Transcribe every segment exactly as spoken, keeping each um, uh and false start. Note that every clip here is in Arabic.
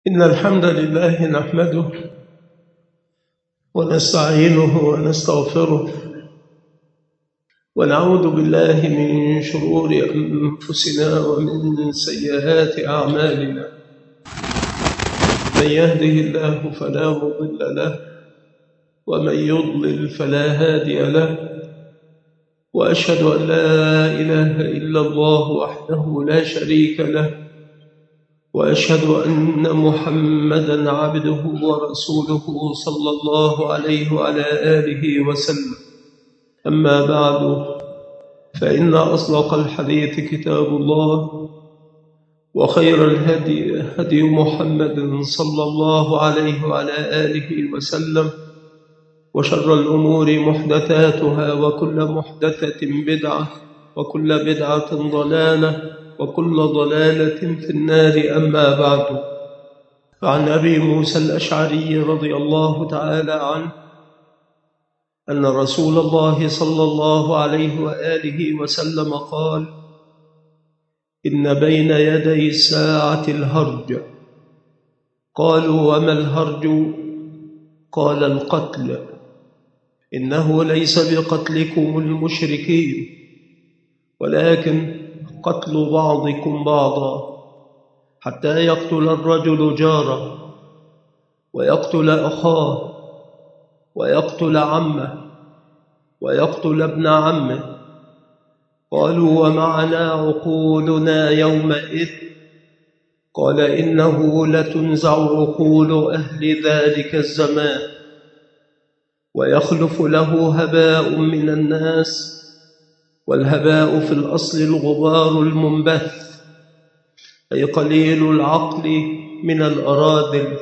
إن الحمد لله نحمده ونستعينه ونستغفره ونعوذ بالله من شرور أنفسنا ومن سيئات أعمالنا. من يهده الله فلا مضل له ومن يضلل فلا هادي له، وأشهد أن لا إله إلا الله وحده لا شريك له، وأشهد أن محمدًا عبده ورسوله صلى الله عليه وعلى آله وسلم. أما بعد، فإن أصدق الحديث كتاب الله، وخير الهدي هدي محمد صلى الله عليه وعلى آله وسلم، وشر الأمور محدثاتها، وكل محدثة بدعة، وكل بدعة ضلالة، وكل ضلالة في النار. أما بعد، فعن أبي موسى الأشعري رضي الله تعالى عنه أن رسول الله صلى الله عليه وآله وسلم قال: إن بين يدي الساعة الهرج. قالوا: وما الهرج؟ قال: القتل. إنه ليس بقتلكم المشركين، ولكن قتل بعضكم بعضا، حتى يقتل الرجل جاره، ويقتل أخاه، ويقتل عمه، ويقتل ابن عمه. قالوا: ومعنا عقولنا يومئذ؟ قال: إنه لتنزع عقول أهل ذلك الزمان، ويخلف له هباء من الناس، والهباء في الأصل الغبار المنبث، أي قليل العقل من الأراذل.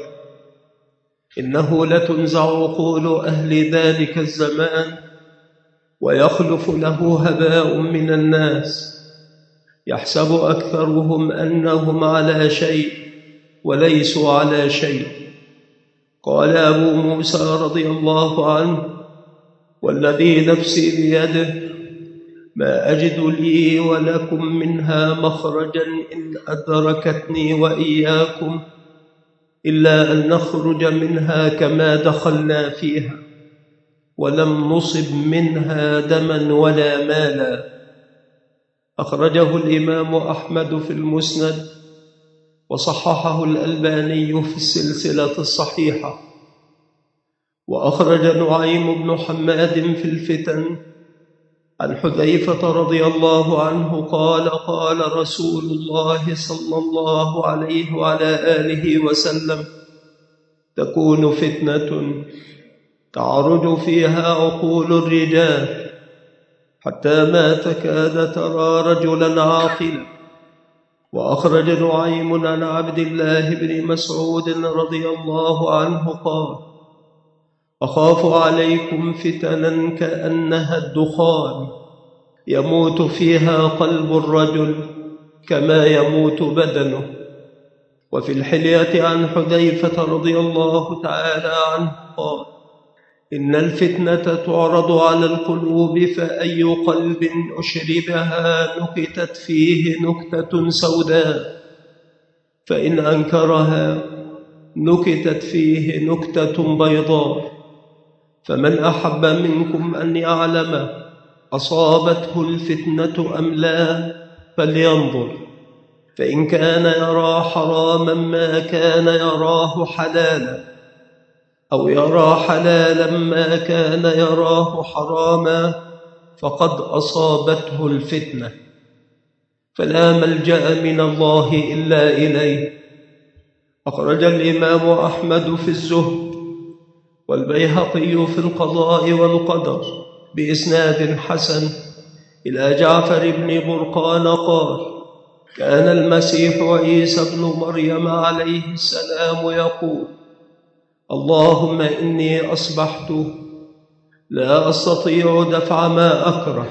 إنه لتنزع عقول أهل ذلك الزمان، ويخلف له هباء من الناس، يحسب أكثرهم أنهم على شيء وليسوا على شيء. قال أبو موسى رضي الله عنه: والذي نفسي بيده ما أجد لي ولكم منها مخرجا إن أدركتني وإياكم، إلا أن نخرج منها كما دخلنا فيها، ولم نصب منها دما ولا مالا. أخرجه الإمام أحمد في المسند، وصححه الألباني في السلسلة الصحيحة. وأخرج نعيم بن حماد في الفتن عن حذيفة رضي الله عنه قال: قال رسول الله صلى الله عليه وعلى آله وسلم: تكون فتنة تعرج فيها عقول الرجال، حتى ما تكاد ترى رجلا عاقلا. وأخرج نعيم عن عبد الله بن مسعود رضي الله عنه قال: أخاف عليكم فتنا كأنها الدخان، يموت فيها قلب الرجل كما يموت بدنه. وفي الحلية عن حذيفة رضي الله تعالى عنه قال: إن الفتنة تعرض على القلوب، فأي قلب أشربها نكتت فيه نكتة سوداء، فإن أنكرها نكتت فيه نكتة بيضاء. فمن أحب منكم أن يعلم أصابته الفتنة أم لا فلينظر، فإن كان يرى حراما ما كان يراه حلالا، أو يرى حلالا ما كان يراه حراما، فقد أصابته الفتنة. فلا ملجأ من الله إلا إليه. أخرج الإمام أحمد في الزهد، والبيهقي في القضاء والقدر بإسناد حسن إلى جعفر بن برقان قال: كان المسيح عيسى بن مريم عليه السلام يقول: اللهم إني أصبحت لا أستطيع دفع ما أكره،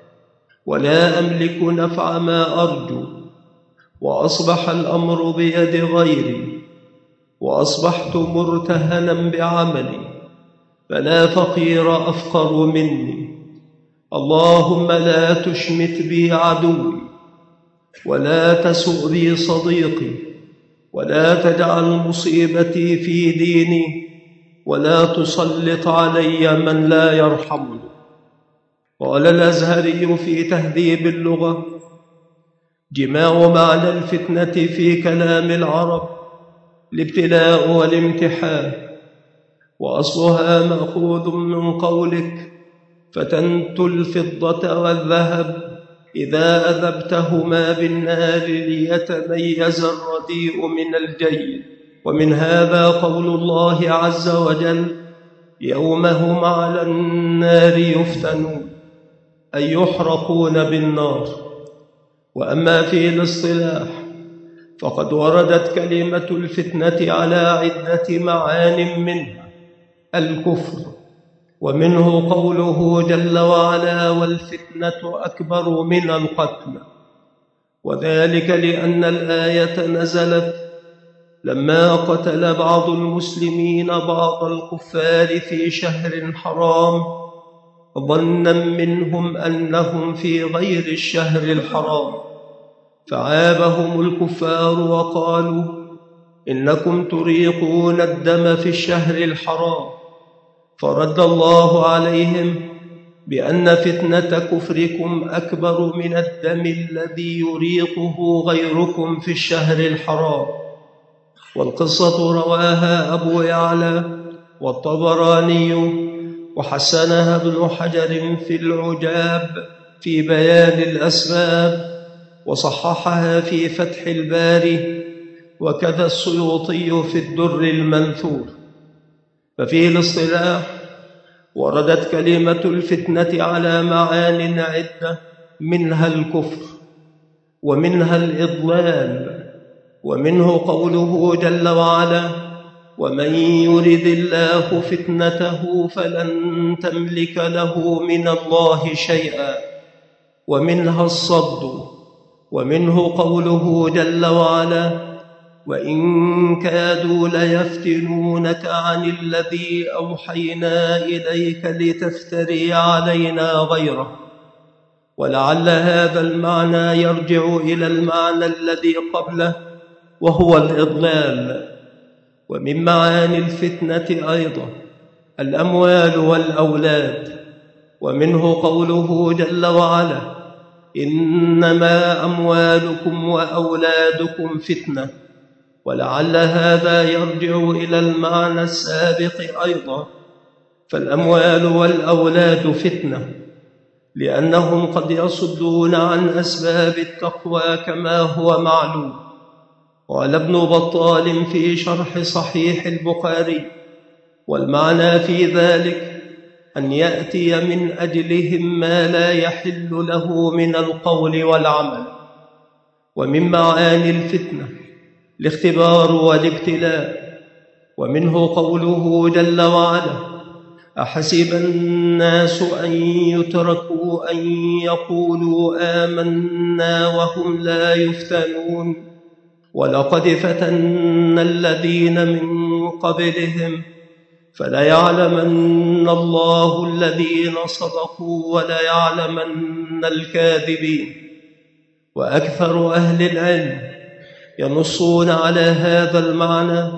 ولا أملك نفع ما أرجو، وأصبح الأمر بيد غيري، وأصبحت مرتهنا بعملي، فلا فقير أفقر مني. اللهم لا تشمت بي عدوي، ولا تسؤ بي صديقي، ولا تجعل مصيبتي في ديني، ولا تسلط علي من لا يرحمني. قال الأزهري في تهذيب اللغة: جماع معنى الفتنة في كلام العرب الابتلاء والامتحان، وأصلها مأخوذ من قولك: فتنت الفضة والذهب إذا أذبتهما بالنار ليتميز الرديء من الجيد. ومن هذا قول الله عز وجل: يوم هم على النار يفتنون، أي يحرقون بالنار. وأما في الاصطلاح فقد وردت كلمة الفتنة على عدة معان، منها الكفر، ومنه قوله جل وعلا: والفتنة أكبر من القتل، وذلك لأن الآية نزلت لما قتل بعض المسلمين بعض الكفار في شهر حرام، ظنا منهم أنهم في غير الشهر الحرام، فعابهم الكفار وقالوا: إنكم تريقون الدم في الشهر الحرام، فرد الله عليهم بأن فتنة كفركم أكبر من الدم الذي يريقه غيركم في الشهر الحرام. والقصة رواها أبو يعلى والطبراني، وحسنها ابن حجر في العجاب في بيان الأسباب، وصححها في فتح الباري، وكذا السيوطي في الدر المنثور. ففي الاصطلاح وردت كلمة الفتنة على معان عدة، منها الكفر، ومنها الإضلال، ومنه قوله جل وعلا: ومن يرد الله فتنته فلن تملك له من الله شيئا، ومنها الصد، ومنه قوله جل وعلا: وإن كادوا ليفتنونك عن الذي أوحينا إليك لتفتري علينا غيره. ولعل هذا المعنى يرجع إلى المعنى الذي قبله، وهو الإضلال. ومن معاني الفتنة أيضا الأموال والأولاد، ومنه قوله جل وعلا: إنما أموالكم وأولادكم فتنة. ولعل هذا يرجع إلى المعنى السابق أيضا، فالأموال والأولاد فتنة، لأنهم قد يصدون عن أسباب التقوى كما هو معلوم. قال ابن بطال في شرح صحيح البخاري: والمعنى في ذلك أن يأتي من أجلهم ما لا يحل له من القول والعمل. ومن معاني الفتنة الاختبار والابتلاء، ومنه قوله جل وعلا: أحسب الناس أن يتركوا أن يقولوا آمنا وهم لا يفتنون، ولقد فتنا الذين من قبلهم فليعلمن الله الذين صدقوا وليعلمن الكاذبين. وأكثر أهل العلم ينصون على هذا المعنى،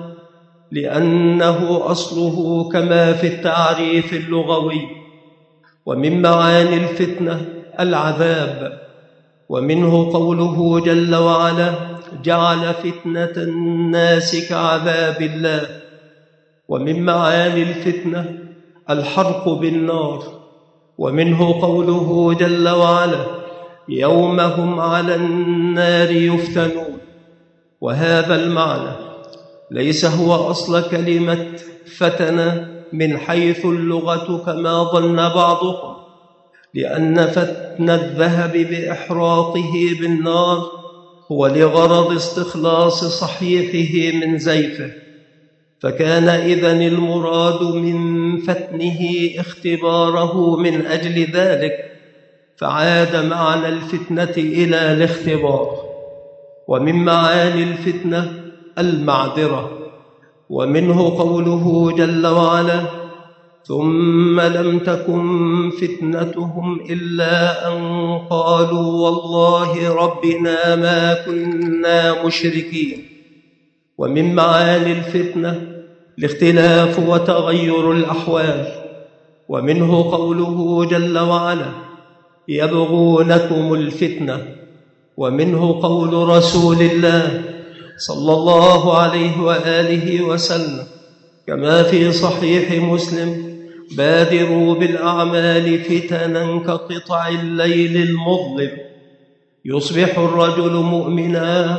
لأنه أصله كما في التعريف اللغوي. ومن معاني الفتنة العذاب، ومنه قوله جل وعلا: جعل فتنة الناس كعذاب الله. ومن معاني الفتنة الحرق بالنار، ومنه قوله جل وعلا: يوم هم على النار يفتنون. وهذا المعنى ليس هو أصل كلمة فتن من حيث اللغة كما ظن بعضهم، لأن فتن الذهب بإحراقه بالنار هو لغرض استخلاص صحيحه من زيفه، فكان إذن المراد من فتنه اختباره من أجل ذلك، فعاد معنى الفتنة إلى الاختبار. ومن معاني الفتنة المعذرة، ومنه قوله جل وعلا: ثم لم تكن فتنتهم إلا أن قالوا والله ربنا ما كنا مشركين. ومن معاني الفتنة الاختلاف وتغير الأحوال، ومنه قوله جل وعلا: يبغونكم الفتنة، ومنه قول رسول الله صلى الله عليه وآله وسلم كما في صحيح مسلم: بادروا بالأعمال فتنا كقطع الليل المظلم، يصبح الرجل مؤمنا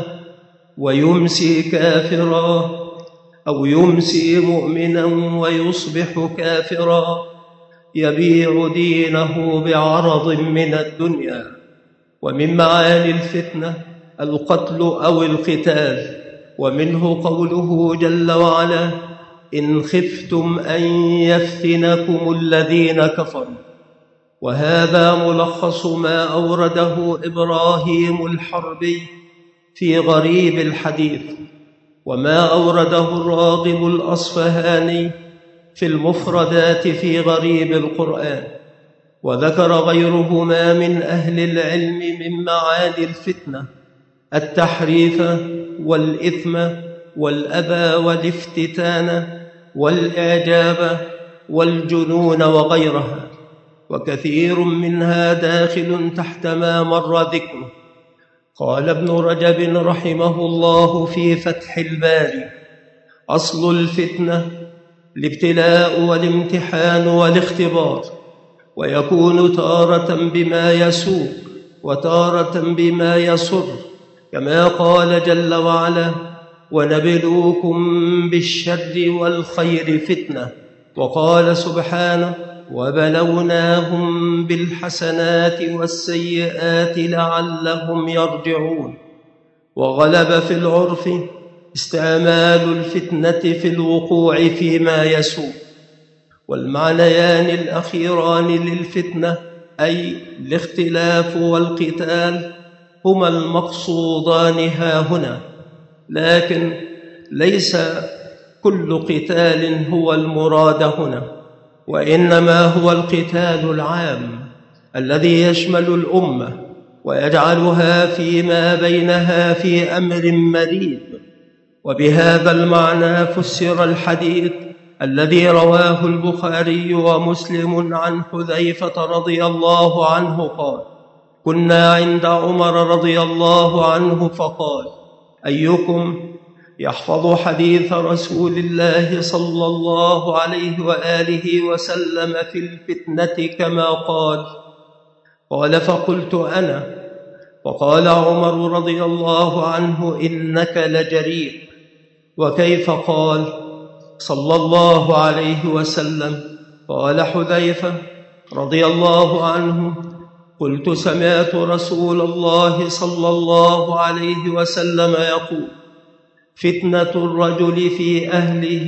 ويمسي كافرا، أو يمسي مؤمنا ويصبح كافرا، يبيع دينه بعرض من الدنيا. ومن معاني الفتنة القتل أو القتال، ومنه قوله جل وعلا: إن خفتم أن يفتنكم الذين كفروا. وهذا ملخص ما أورده إبراهيم الحربي في غريب الحديث، وما أورده الراغب الأصفهاني في المفردات في غريب القرآن. وذكر غيرهما من أهل العلم من معاني الفتنة التحريف والإثم والأبى والافتتان والإعجاب والجنون وغيرها، وكثير منها داخل تحت ما مر ذكره. قال ابن رجب رحمه الله في فتح الباري: أصل الفتنة الابتلاء والامتحان والاختبار، ويكون تارة بما يسوء وتارة بما يسر، كما قال جل وعلا: ونبلوكم بالشر والخير فتنة. وقال سبحانه: وبلوناهم بالحسنات والسيئات لعلهم يرجعون. وغلب في العرف استعمال الفتنة في الوقوع فيما يسوء. والمعنيان الأخيران للفتنة أي الاختلاف والقتال هما المقصودان هاهنا، لكن ليس كل قتال هو المراد هنا، وإنما هو القتال العام الذي يشمل الأمة ويجعلها فيما بينها في أمر مريب. وبهذا المعنى فسر الحديث الذي رواه البخاري ومسلم عن حذيفة رضي الله عنه قال: كنا عند عمر رضي الله عنه فقال: أيكم يحفظ حديث رسول الله صلى الله عليه وآله وسلم في الفتنة كما قال؟ قال: فقلت أنا. وقال عمر رضي الله عنه: إنك لجريء. وكيف قال صلى الله عليه وسلم؟ قال حذيفة رضي الله عنه: قلت: سمعت رسول الله صلى الله عليه وسلم يقول: فتنة الرجل في أهله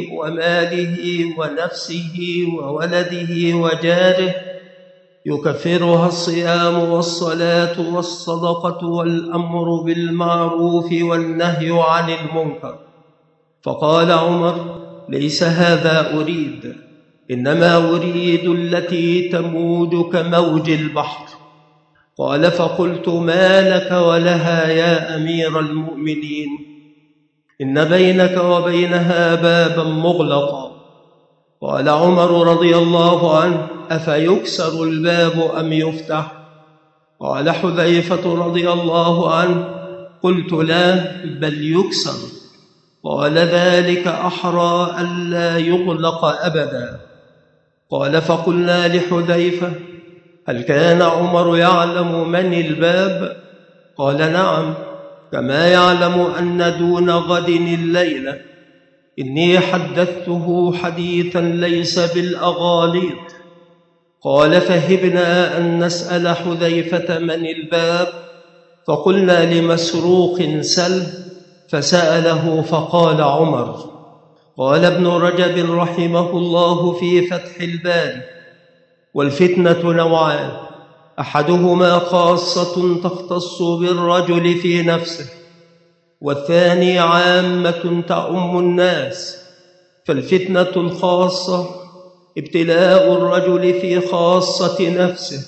وماله ونفسه وولده وجاره يكفرها الصيام والصلاة والصدقة والأمر بالمعروف والنهي عن المنكر. فقال عمر: ليس هذا أريد، إنما أريد التي تموج كموج البحر. قال: فقلت: ما لك ولها يا أمير المؤمنين؟ إن بينك وبينها بابا مغلقا. قال عمر رضي الله عنه: أفيكسر الباب أم يفتح؟ قال حذيفة رضي الله عنه: قلت: لا، بل يكسر. قال: ذلك أحرى ألا يغلق أبدا. قال: فقلنا لحذيفة: هل كان عمر يعلم من الباب؟ قال: نعم، كما يعلم أن دون غد الليلة. إني حدثته حديثا ليس بالأغاليط. قال: فهبنا أن نسأل حذيفة من الباب، فقلنا لمسروق: سل. فسأله فقال عمر. قال ابن رجب رحمه الله في فتح الباري: والفتنة نوعان، أحدهما خاصة تختص بالرجل في نفسه، والثاني عامة تعم الناس. فالفتنة الخاصة ابتلاء الرجل في خاصة نفسه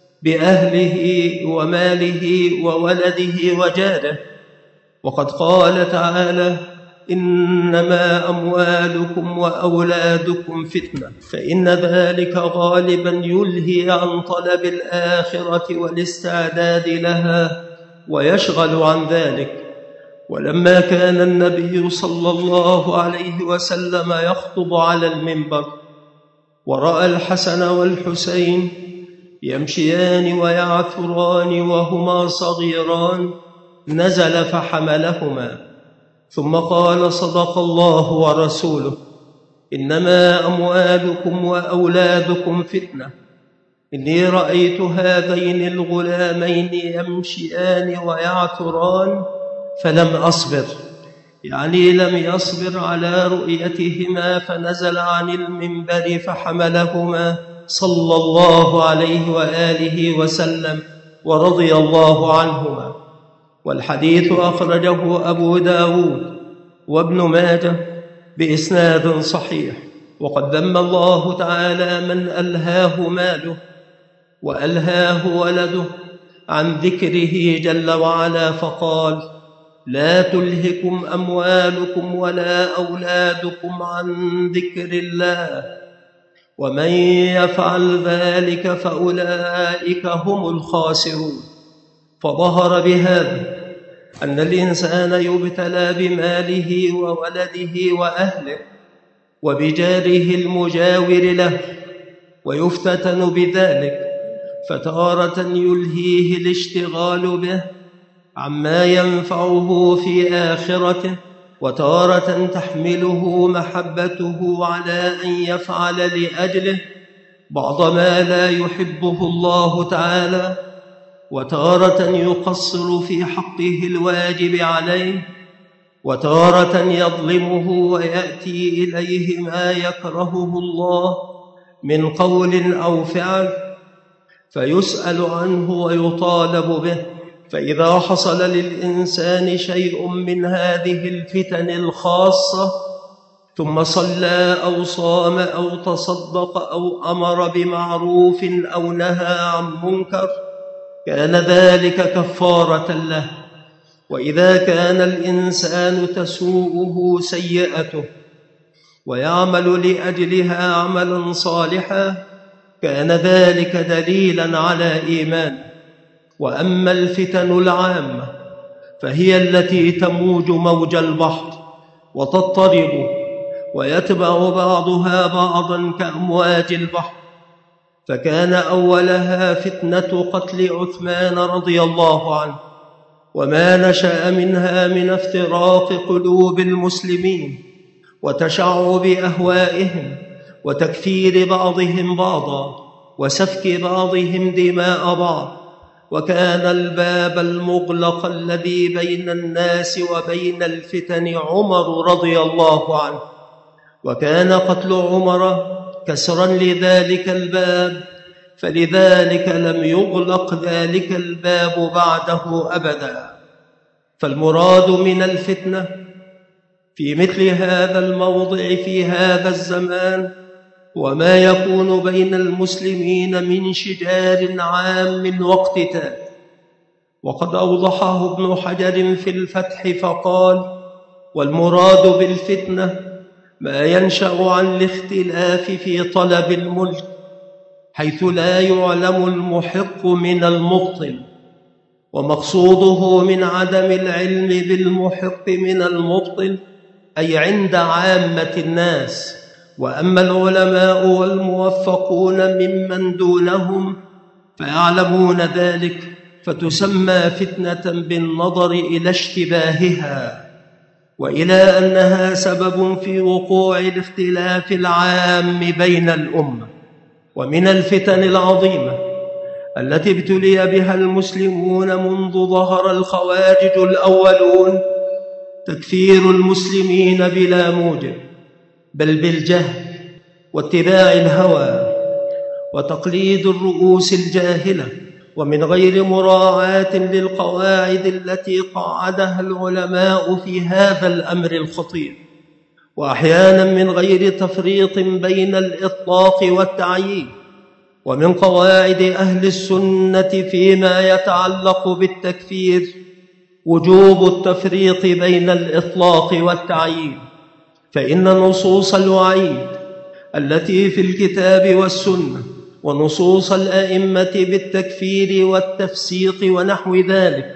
بأهله وماله وولده وجاره. وقد قال تعالى: إنما أموالكم وأولادكم فتنة، فإن ذلك غالبا يلهي عن طلب الآخرة والاستعداد لها ويشغل عن ذلك. ولما كان النبي صلى الله عليه وسلم يخطب على المنبر ورأى الحسن والحسين يمشيان ويعثران وهما صغيران نزل فحملهما، ثم قال: صدق الله ورسوله، إنما أموالكم وأولادكم فتنة. إني رأيت هذين الغلامين يمشيان ويعثران فلم أصبر، يعني لم يصبر على رؤيتهما، فنزل عن المنبر فحملهما صلى الله عليه وآله وسلم ورضي الله عنهما. والحديث أخرجه أبو داود وابن ماجه بإسناد صحيح. وقد ذم الله تعالى من ألهاه ماله وألهاه ولده عن ذكره جل وعلا، فقال: لا تلهكم أموالكم ولا أولادكم عن ذكر الله ومن يفعل ذلك فأولئك هم الخاسرون. فظهر بهذا أن الإنسان يبتلى بماله وولده وأهله وبجاره المجاور له ويفتتن بذلك، فتارة يلهيه الاشتغال به عما ينفعه في آخرته، وتارة تحمله محبته على أن يفعل لأجله بعض ما لا يحبه الله تعالى، وتارة يقصر في حقه الواجب عليه، وتارة يظلمه ويأتي إليه ما يكرهه الله من قول أو فعل فيسأل عنه ويطالب به. فإذا حصل للإنسان شيء من هذه الفتن الخاصة ثم صلى أو صام أو تصدق أو أمر بمعروف أو نهى عن منكر كان ذلك كفارة له. وإذا كان الإنسان تسوءه سيئته ويعمل لأجلها عملا صالحا كان ذلك دليلا على إيمان. وأما الفتن العامة فهي التي تموج موج البحر وتضطرب ويتبع بعضها بعضا كأمواج البحر، فكان أولها فتنة قتل عثمان رضي الله عنه، وما نشأ منها من افتراق قلوب المسلمين وتشعب أهوائهم وتكفير بعضهم بعضا وسفك بعضهم دماء بعض. وكان الباب المغلق الذي بين الناس وبين الفتن عمر رضي الله عنه، وكان قتل عمر كسرا لذلك الباب، فلذلك لم يغلق ذلك الباب بعده أبدا. فالمراد من الفتنة في مثل هذا الموضع في هذا الزمان وما يكون بين المسلمين من شجار عام واقتتال. وقد أوضحه ابن حجر في الفتح فقال: والمراد بالفتنة ما ينشأ عن الاختلاف في طلب الملك حيث لا يعلم المحق من المبطل، ومقصوده من عدم العلم بالمحق من المبطل أي عند عامة الناس. وأما العلماء والموفقون ممن دونهم فيعلمون ذلك، فتسمى فتنة بالنظر إلى اشتباهها وإلى أنها سبب في وقوع الاختلاف العام بين الأمة. ومن الفتن العظيمة التي ابتلي بها المسلمون منذ ظهر الخوارج الأولون تكفير المسلمين بلا موجب، بل بالجهل واتباع الهوى وتقليد الرؤوس الجاهلة، ومن غير مراعاة للقواعد التي قعدها العلماء في هذا الأمر الخطير، وأحيانا من غير تفريط بين الإطلاق والتعيين. ومن قواعد أهل السنة فيما يتعلق بالتكفير وجوب التفريق بين الإطلاق والتعيين، فإن نصوص الوعيد التي في الكتاب والسنة ونصوص الأئمة بالتكفير والتفسيق ونحو ذلك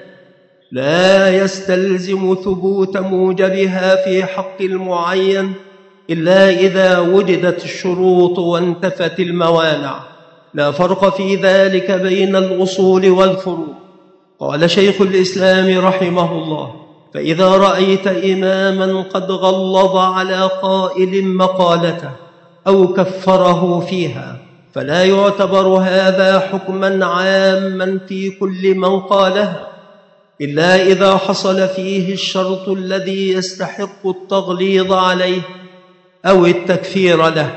لا يستلزم ثبوت موجبها في حق المعين إلا إذا وجدت الشروط وانتفت الموانع. لا فرق في ذلك بين الأصول والفروع. قال شيخ الإسلام رحمه الله: فإذا رأيت إماما قد غلظ على قائل مقالته أو كفره فيها فلا يعتبر هذا حكما عاما في كل من قالها إلا إذا حصل فيه الشرط الذي يستحق التغليظ عليه أو التكفير له.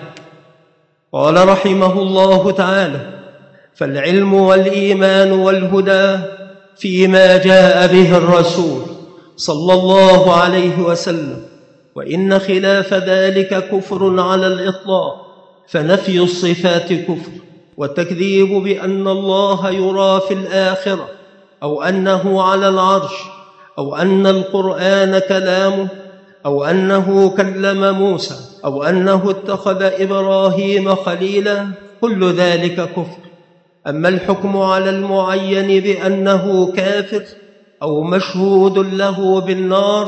قال رحمه الله تعالى: فالعلم والإيمان والهدى فيما جاء به الرسول صلى الله عليه وسلم، وإن خلاف ذلك كفر على الإطلاق، فنفي الصفات كفر، والتكذيب بأن الله يرى في الآخرة أو أنه على العرش أو أن القرآن كلامه أو أنه كلم موسى أو أنه اتخذ إبراهيم خليلا، كل ذلك كفر. أما الحكم على المعين بأنه كافر أو مشهود له بالنار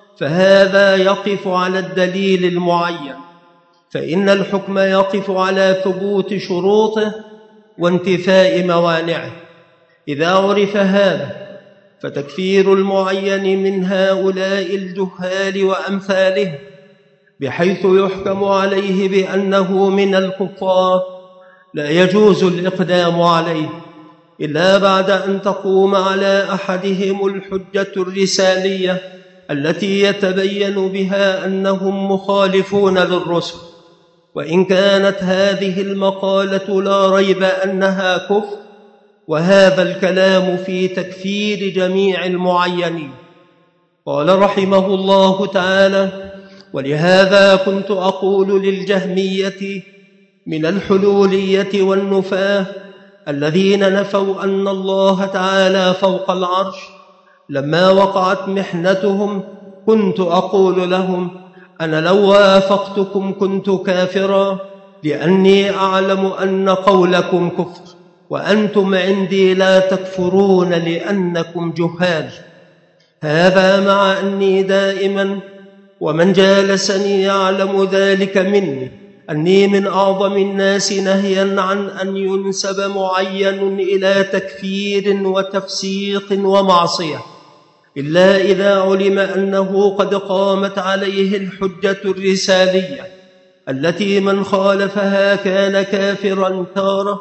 فهذا يقف على الدليل المعين، فإن الحكم يقف على ثبوت شروطه وانتفاء موانعه. إذا عرف هذا فتكفير المعين من هؤلاء الجهال وأمثالهم بحيث يحكم عليه بأنه من الكفار لا يجوز الإقدام عليه إلا بعد أن تقوم على أحدهم الحجة الرسالية التي يتبين بها أنهم مخالفون للرسل، وإن كانت هذه المقالة لا ريب أنها كفر، وهذا الكلام في تكفير جميع المعينين. قال رحمه الله تعالى: ولهذا كنت أقول للجهمية من الحلولية والنفاة الذين نفوا أن الله تعالى فوق العرش لما وقعت محنتهم، كنت أقول لهم: أنا لو وافقتكم كنت كافرا، لأني أعلم أن قولكم كفر، وأنتم عندي لا تكفرون لأنكم جهال. هذا مع أني دائما ومن جالسني يعلم ذلك مني أني من أعظم الناس نهيا عن أن ينسب معين إلى تكفير وتفسيق ومعصية، إلا إذا علم أنه قد قامت عليه الحجة الرسالية التي من خالفها كان كافرا تارة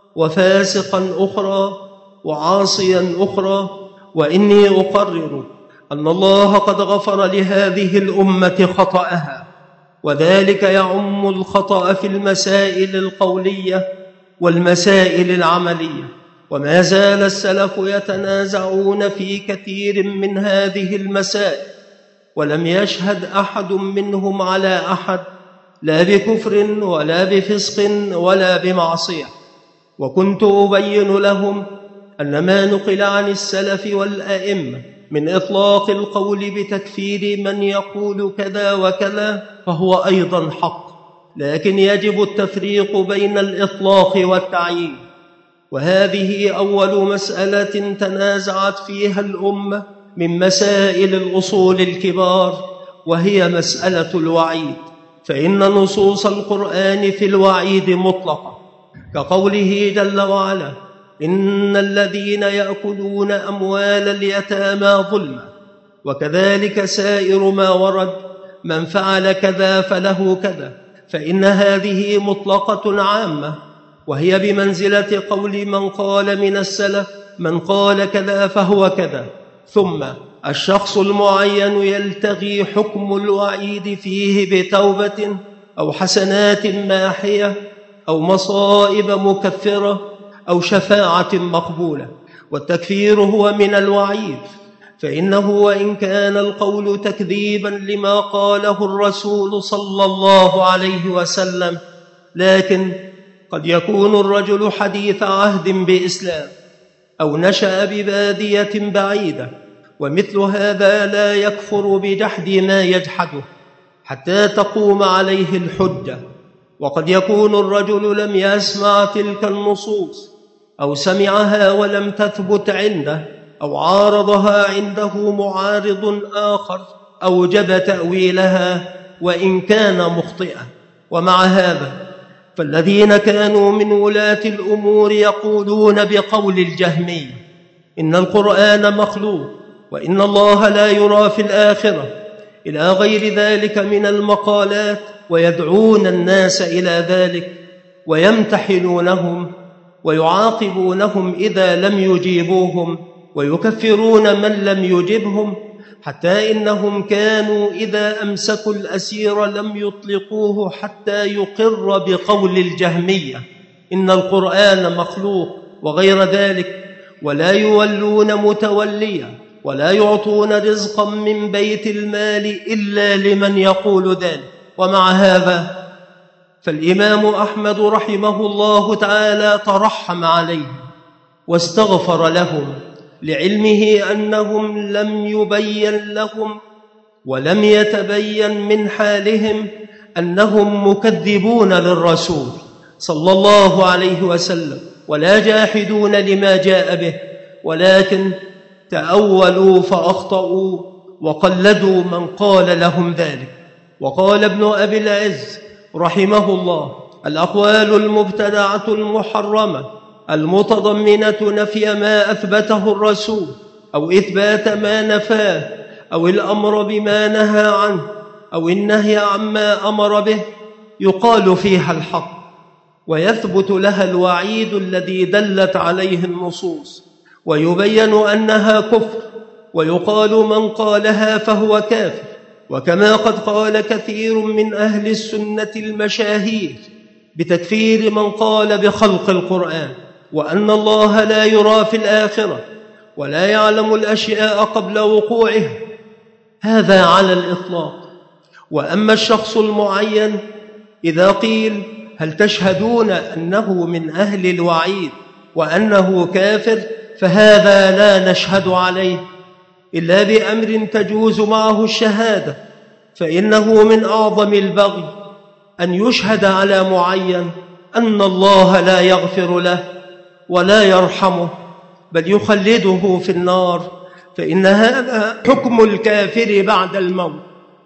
وفاسقا أخرى وعاصيا أخرى. وإني أقرر أن الله قد غفر لهذه الأمة خطأها، وذلك يعم الخطأ في المسائل القولية والمسائل العملية، وما زال السلف يتنازعون في كثير من هذه المسائل، ولم يشهد أحد منهم على أحد لا بكفر ولا بفسق ولا بمعصية. وكنت أبين لهم أن ما نقل عن السلف والأئمة من إطلاق القول بتكفير من يقول كذا وكذا فهو أيضا حق، لكن يجب التفريق بين الإطلاق والتعيين، وهذه أول مسألة تنازعت فيها الأمة من مسائل الأصول الكبار، وهي مسألة الوعيد. فإن نصوص القرآن في الوعيد مطلقة، كقوله جل وعلا: إن الذين يأكلون أموال اليتامى ظلما، وكذلك سائر ما ورد، من فعل كذا فله كذا، فإن هذه مطلقة عامة، وهي بمنزلة قول من قال من السلف: من قال كذا فهو كذا. ثم الشخص المعين يلتغي حكم الوعيد فيه بتوبة أو حسنات ماحية أو مصائب مكفرة أو شفاعة مقبولة، والتكفير هو من الوعيد، فإنه وإن كان القول تكذيبا لما قاله الرسول صلى الله عليه وسلم، لكن قد يكون الرجل حديث عهد بإسلام أو نشأ ببادية بعيدة ومثل هذا لا يكفر بجحد ما يجحده حتى تقوم عليه الحجة. وقد يكون الرجل لم يسمع تلك النصوص أو سمعها ولم تثبت عنده أو عارضها عنده معارض آخر أوجب تأويلها وإن كان مخطئا. ومع هذا فالذين كانوا من ولاة الأمور يقولون بقول الجهمي إن القرآن مخلوق وإن الله لا يرى في الآخرة إلى غير ذلك من المقالات، ويدعون الناس إلى ذلك ويمتحنونهم ويعاقبونهم إذا لم يجيبوهم، ويكفرون من لم يجبهم، حتى إنهم كانوا إذا أمسكوا الأسير لم يطلقوه حتى يقر بقول الجهمية إن القرآن مخلوق وغير ذلك، ولا يولون متوليا ولا يعطون رزقا من بيت المال إلا لمن يقول ذلك. ومع هذا فالإمام أحمد رحمه الله تعالى ترحم عليهم واستغفر لهم لعلمه أنهم لم يبين لهم ولم يتبين من حالهم أنهم مكذبون للرسول صلى الله عليه وسلم ولا جاحدون لما جاء به، ولكن تأولوا فأخطأوا وقلدوا من قال لهم ذلك. وقال ابن أبي العز رحمه الله: الأقوال المبتدعة المحرمة المتضمنة نفي ما أثبته الرسول أو إثبات ما نفاه أو الأمر بما نهى عنه أو النهي عما أمر به يقال فيها الحق، ويثبت لها الوعيد الذي دلت عليه النصوص، ويبين أنها كفر، ويقال من قالها فهو كافر. وكما قد قال كثير من أهل السنة المشاهير بتكفير من قال بخلق القرآن، وأن الله لا يرى في الآخرة ولا يعلم الأشياء قبل وقوعها، هذا على الإطلاق. وأما الشخص المعين إذا قيل هل تشهدون أنه من أهل الوعيد وأنه كافر، فهذا لا نشهد عليه إلا بأمر تجوز معه الشهادة، فإنه من أعظم البغي أن يشهد على معين أن الله لا يغفر له ولا يرحمه بل يخلده في النار، فإن هذا حكم الكافر بعد الموت.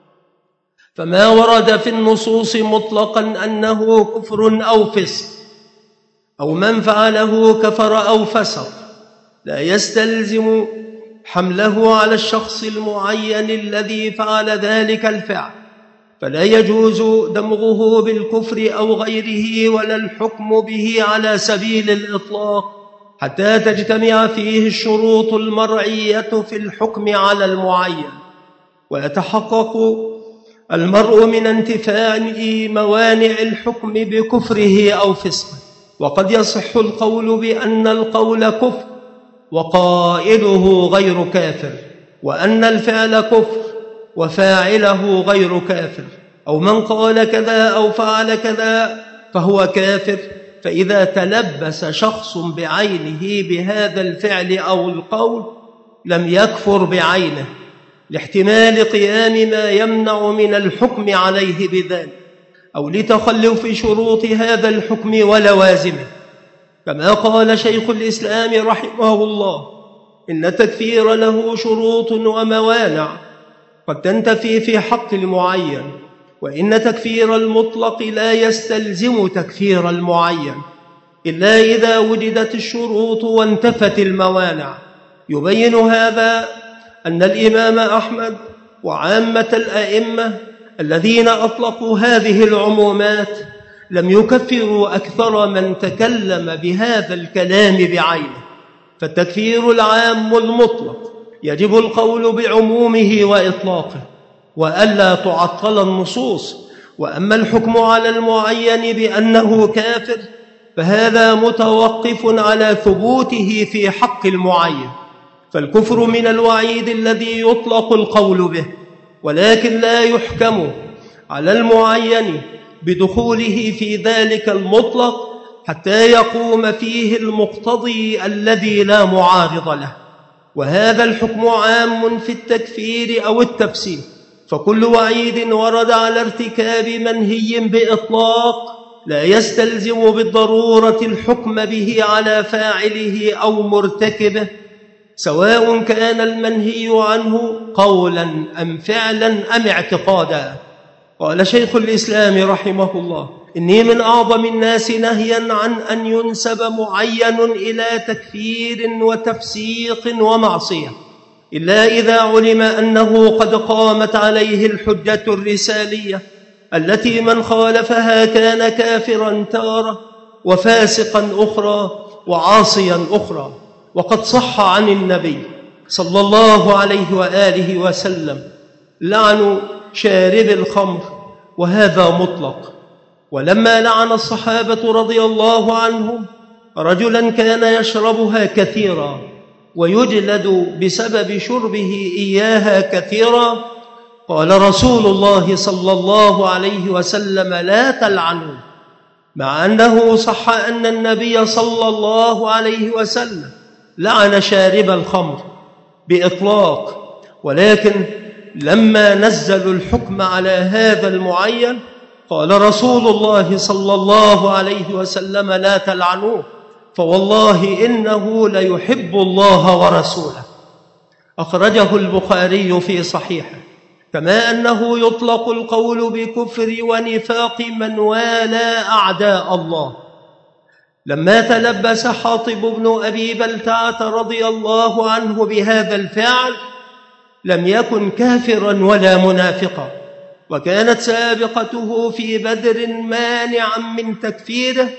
فما ورد في النصوص مطلقا أنه كفر أو فسق أو من فعله كفر أو فسق لا يستلزم حمله على الشخص المعين الذي فعل ذلك الفعل، فلا يجوز دمغه بالكفر أو غيره ولا الحكم به على سبيل الإطلاق حتى تجتمع فيه الشروط المرعية في الحكم على المعين، ويتحقق المرء من انتفاء موانع الحكم بكفره أو فسقه. وقد يصح القول بأن القول كفر وقائله غير كافر، وأن الفعل كفر وفاعله غير كافر، أو من قال كذا أو فعل كذا فهو كافر. فإذا تلبس شخص بعينه بهذا الفعل أو القول لم يكفر بعينه لاحتمال قيام ما يمنع من الحكم عليه بذلك أو لتخلف شروط هذا الحكم ولوازمه، كما قال شيخ الإسلام رحمه الله: إن التكفير له شروط وموانع قد تنتفي في حق المعين، وإن تكفير المطلق لا يستلزم تكفير المعين إلا إذا وجدت الشروط وانتفت الموانع. يبين هذا أن الإمام أحمد وعامة الأئمة الذين أطلقوا هذه العمومات لم يكفروا أكثر من تكلم بهذا الكلام بعينه، فالتكفير العام المطلق يجب القول بعمومه وإطلاقه وألا تعطل النصوص. وأما الحكم على المعين بأنه كافر فهذا متوقف على ثبوته في حق المعين، فالكفر من الوعيد الذي يطلق القول به، ولكن لا يحكم على المعين بدخوله في ذلك المطلق حتى يقوم فيه المقتضي الذي لا معارض له. وهذا الحكم عام في التكفير أو التفسير، فكل وعيد ورد على ارتكاب منهي بإطلاق لا يستلزم بالضرورة الحكم به على فاعله أو مرتكبه، سواء كان المنهي عنه قولا أم فعلا أم اعتقادا. قال شيخ الإسلام رحمه الله: إني من أعظم الناس نهيا عن أن ينسب معين إلى تكفير وتفسيق ومعصية، إلا إذا علم أنه قد قامت عليه الحجة الرسالية التي من خالفها كان كافرا تارة وفاسقا أخرى وعاصيا أخرى. وقد صح عن النبي صلى الله عليه وآله وسلم لعن شارب الخمر، وهذا مطلق. ولما لعن الصحابة رضي الله عنهم رجلا كان يشربها كثيرا ويجلد بسبب شربه إياها كثيرا، قال رسول الله صلى الله عليه وسلم: لا تلعنوا، مع أنه صح أن النبي صلى الله عليه وسلم لعن شارب الخمر بإطلاق، ولكن لما نزلوا الحكم على هذا المعين قال رسول الله صلى الله عليه وسلم: لا تلعنوه، فوالله إنه ليحب الله ورسوله. أخرجه البخاري في صحيحه. كما أنه يطلق القول بكفر ونفاق من والى أعداء الله. لما تلبس حاطب بن أبي بلتعة رضي الله عنه بهذا الفعل لم يكن كافرا ولا منافقا، وكانت سابقته في بدر مانعا من تكفيره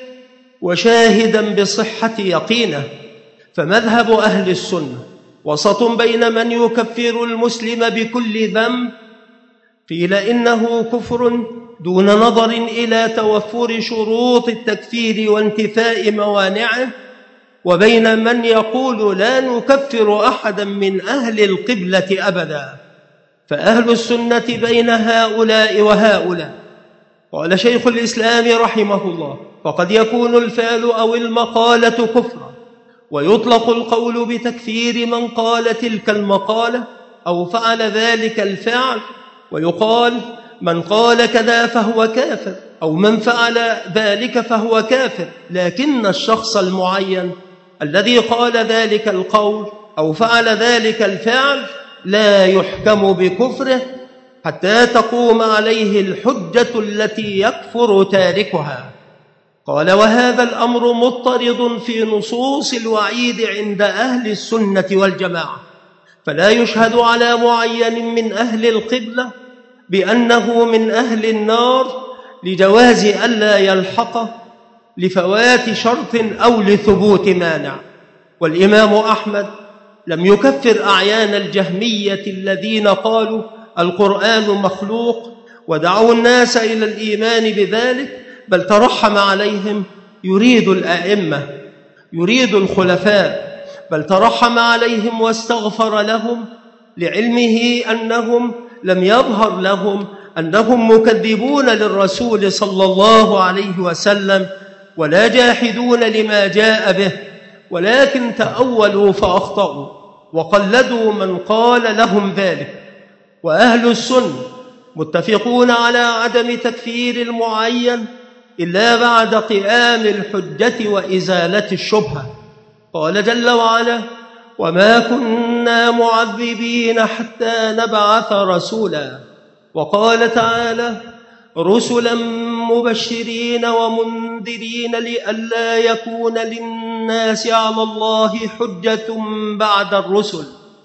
وشاهدا بصحة يقينه. فمذهب أهل السنة وسط بين من يكفر المسلم بكل ذنب، قيل إنه كفر دون نظر إلى توفر شروط التكفير وانتفاء موانعه، وبين من يقول لا نكفر أحدا من أهل القبلة أبدا. فأهل السنة بين هؤلاء وهؤلاء. قال شيخ الإسلام رحمه الله: فقد يكون الفعل أو المقالة كفرا، ويطلق القول بتكفير من قال تلك المقالة أو فعل ذلك الفعل، ويقال من قال كذا فهو كافر، أو من فعل ذلك فهو كافر، لكن الشخص المعين الذي قال ذلك القول أو فعل ذلك الفعل لا يحكم بكفره حتى تقوم عليه الحجة التي يكفر تاركها. قال: وهذا الأمر مضطرد في نصوص الوعيد عند أهل السنة والجماعة، فلا يشهد على معين من أهل القبلة بأنه من أهل النار لجواز ألا يلحقه لفوات شرط أو لثبوت مانع. والإمام أحمد لم يكفر أعيان الجهمية الذين قالوا القرآن مخلوق ودعوا الناس إلى الإيمان بذلك، بل ترحم عليهم، يريد الأئمة، يريد الخلفاء، بل ترحم عليهم واستغفر لهم، لعلمه أنهم لم يظهر لهم أنهم مكذبون للرسول صلى الله عليه وسلم ولا جاحدون لما جاء به، ولكن تأولوا فأخطأوا وقلدوا من قال لهم ذلك. وأهل السنة متفقون على عدم تكفير المعين إلا بعد قيام الحجة وإزالة الشبهة. قال جل وعلا: وما كنا معذبين حتى نبعث رسولا. وقال تعالى: رسلا مبشرين ومنذرين لئلا يكون للناس على الله حجة بعد الرسل.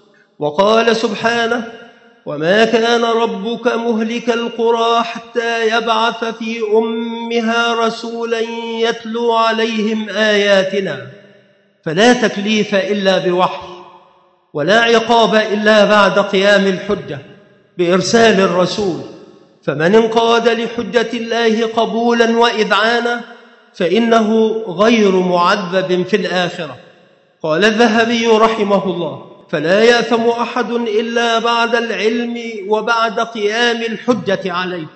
وقال سبحانه: وما كان ربك مهلك القرى حتى يبعث في أمها رسولا يتلو عليهم آياتنا. فلا تكليف إلا بوحي، ولا عقاب إلا بعد قيام الحجة بإرسال الرسول. فمن انقاد لحجة الله قبولا وإذعانا فإنه غير معذب في الآخرة. قال الذهبي رحمه الله: فلا يأثم أحد إلا بعد العلم وبعد قيام الحجة عليه،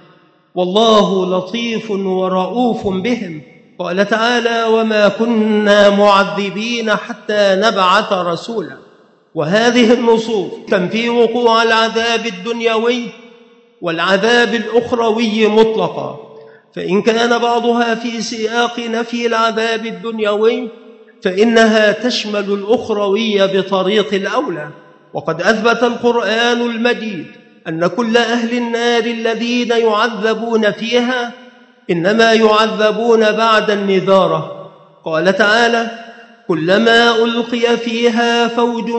والله لطيف ورؤوف بهم. قال تعالى: وما كنا معذبين حتى نبعث رسولا. وهذه النصوص تنفي وقوع العذاب الدنيوي والعذاب الأخروي مطلقا، فإن كان بعضها في سياق نفي العذاب الدنيوي فإنها تشمل الأخروي بطريق الأولى. وقد أثبت القرآن المجيد أن كل أهل النار الذين يعذبون فيها إنما يعذبون بعد النذارة. قال تعالى: كلما ألقي فيها فوج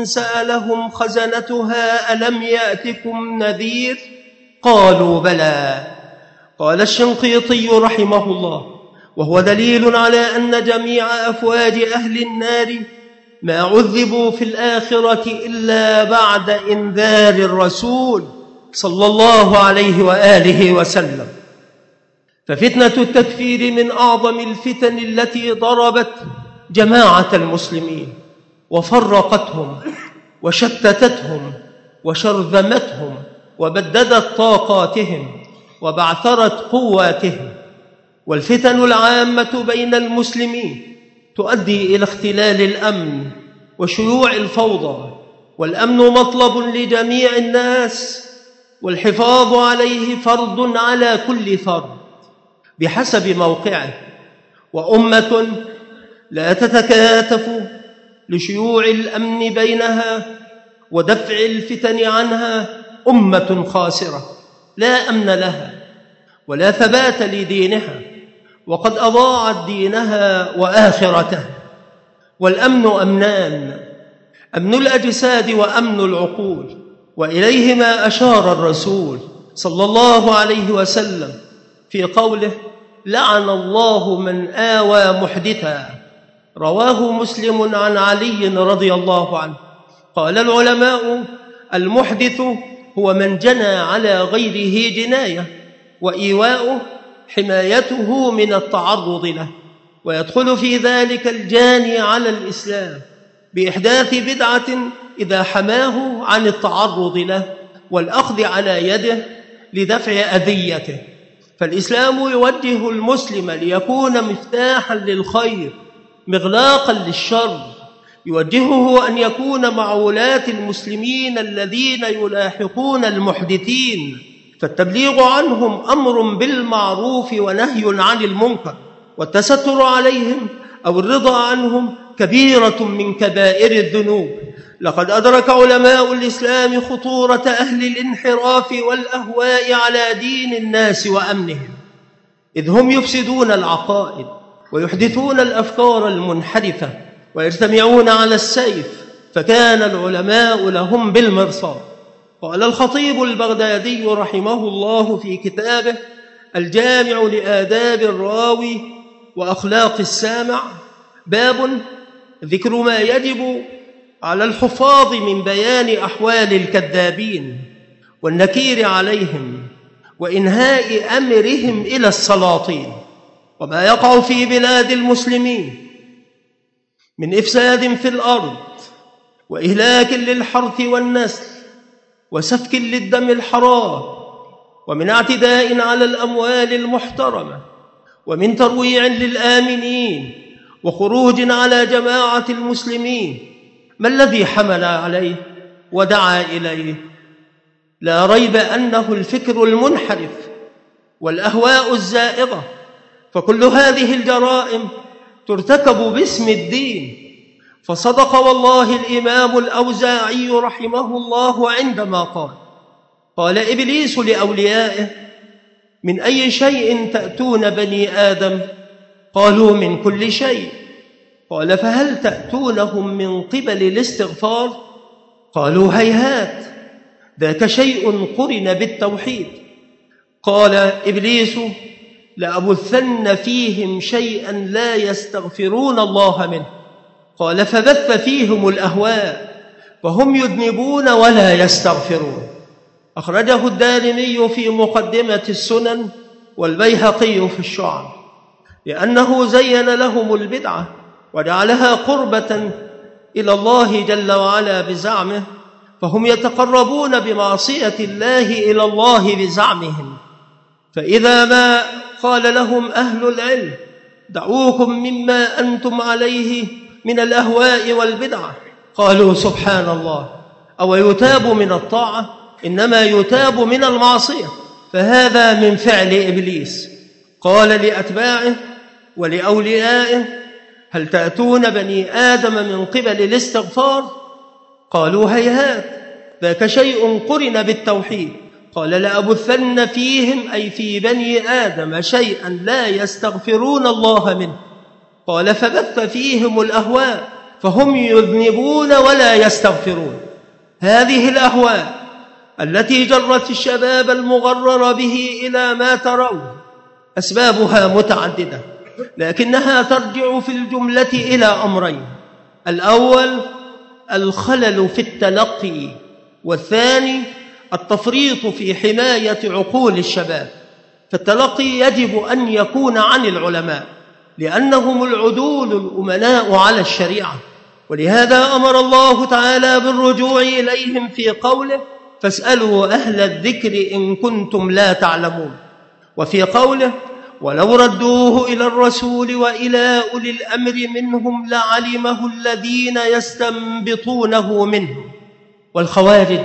سألهم خزنتها ألم يأتكم نذير قالوا بلى. قال الشنقيطي رحمه الله: وهو دليل على أن جميع أفواج أهل النار ما عذبوا في الآخرة إلا بعد إنذار الرسول صلى الله عليه وآله وسلم. ففتنة التكفير من أعظم الفتن التي ضربت جماعة المسلمين وفرقتهم وشتتتهم وشرذمتهم وبددت طاقاتهم وبعثرت قواتهم. والفتن العامة بين المسلمين تؤدي إلى اختلال الأمن وشيوع الفوضى، والأمن مطلب لجميع الناس، والحفاظ عليه فرض على كل فرد بحسب موقعه. وأمة لا تتكاتف لشيوع الأمن بينها ودفع الفتن عنها أمة خاسرة لا أمن لها ولا ثبات لدينها، وقد أضاعت دينها وآخرتها. والأمن أمنان: أمن الأجساد وأمن العقول، وإليهما أشار الرسول صلى الله عليه وسلم في قوله: لعن الله من آوى محدثا، رواه مسلم عن علي رضي الله عنه. قال العلماء: المحدث هو من جنى على غيره جناية، وإيواؤه حمايته من التعرض له، ويدخل في ذلك الجاني على الإسلام بإحداث بدعة إذا حماه عن التعرض له والأخذ على يده لدفع أذيته. فالإسلام يوجه المسلم ليكون مفتاحا للخير مغلاقا للشر، يوجهه أن يكون مع ولاة المسلمين الذين يلاحقون المحدثين، فالتبليغ عنهم أمر بالمعروف ونهي عن المنكر، والتستر عليهم أو الرضا عنهم كبيرة من كبائر الذنوب. لقد أدرك علماء الإسلام خطورة أهل الانحراف والأهواء على دين الناس وأمنهم، إذ هم يفسدون العقائد ويحدثون الأفكار المنحرفة ويجتمعون على السيف، فكان العلماء لهم بالمرصاد. قال الخطيب البغدادي رحمه الله في كتابه الجامع لآداب الراوي وأخلاق السامع: باب ذكر ما يجب على الحفاظ من بيان أحوال الكذابين والنكير عليهم وإنهاء أمرهم إلى السلاطين، وما يقع في بلاد المسلمين من إفساد في الأرض وإهلاك للحرث والنسل وسفك للدم الحرام، ومن اعتداء على الأموال المحترمة، ومن ترويع للآمنين وخروج على جماعة المسلمين. ما الذي حمل عليه ودعا إليه؟ لا ريب أنه الفكر المنحرف والأهواء الزائغة، فكل هذه الجرائم ترتكب باسم الدين. فصدق والله الإمام الأوزاعي رحمه الله عندما قال: قال إبليس لأوليائه: من أي شيء تأتون بني آدم؟ قالوا: من كل شيء. قال: فهل تأتونهم من قبل الاستغفار؟ قالوا: هيهات، ذاك شيء قرن بالتوحيد. قال إبليس: لأبثن فيهم شيئا لا يستغفرون الله منه. قال: فبث فيهم الأهواء فهم يذنبون ولا يستغفرون. أخرجه الدارمي في مقدمة السنن والبيهقي في الشعب، لأنه زين لهم البدعة وجعلها قربة إلى الله جل وعلا بزعمه، فهم يتقربون بمعصية الله إلى الله بزعمهم. فإذا ما قال لهم أهل العلم: دعوكم مما أنتم عليه من الأهواء والبدعة، قالوا سبحان الله، أو يتاب من الطاعة؟ إنما يتاب من المعصية، فهذا من فعل إبليس. قال لأتباعه ولأوليائه: هل تأتون بني آدم من قبل الاستغفار؟ قالوا هيهات، ذاك شيء قرن بالتوحيد. قال لأبثن فيهم، أي في بني آدم، شيئا لا يستغفرون الله منه. قال فبث فيهم الأهواء فهم يذنبون ولا يستغفرون. هذه الأهواء التي جرت الشباب المغرر به إلى ما ترون أسبابها متعددة، لكنها ترجع في الجملة إلى أمرين: الأول الخلل في التلقي، والثاني التفريط في حماية عقول الشباب. فالتلقي يجب أن يكون عن العلماء، لأنهم العدول الأمناء على الشريعة، ولهذا أمر الله تعالى بالرجوع إليهم في قوله: فاسألوا أهل الذكر إن كنتم لا تعلمون، وفي قوله: ولو ردوه إلى الرسول وإلى أولي الأمر منهم لعلمه الذين يستنبطونه منهم. والخوارج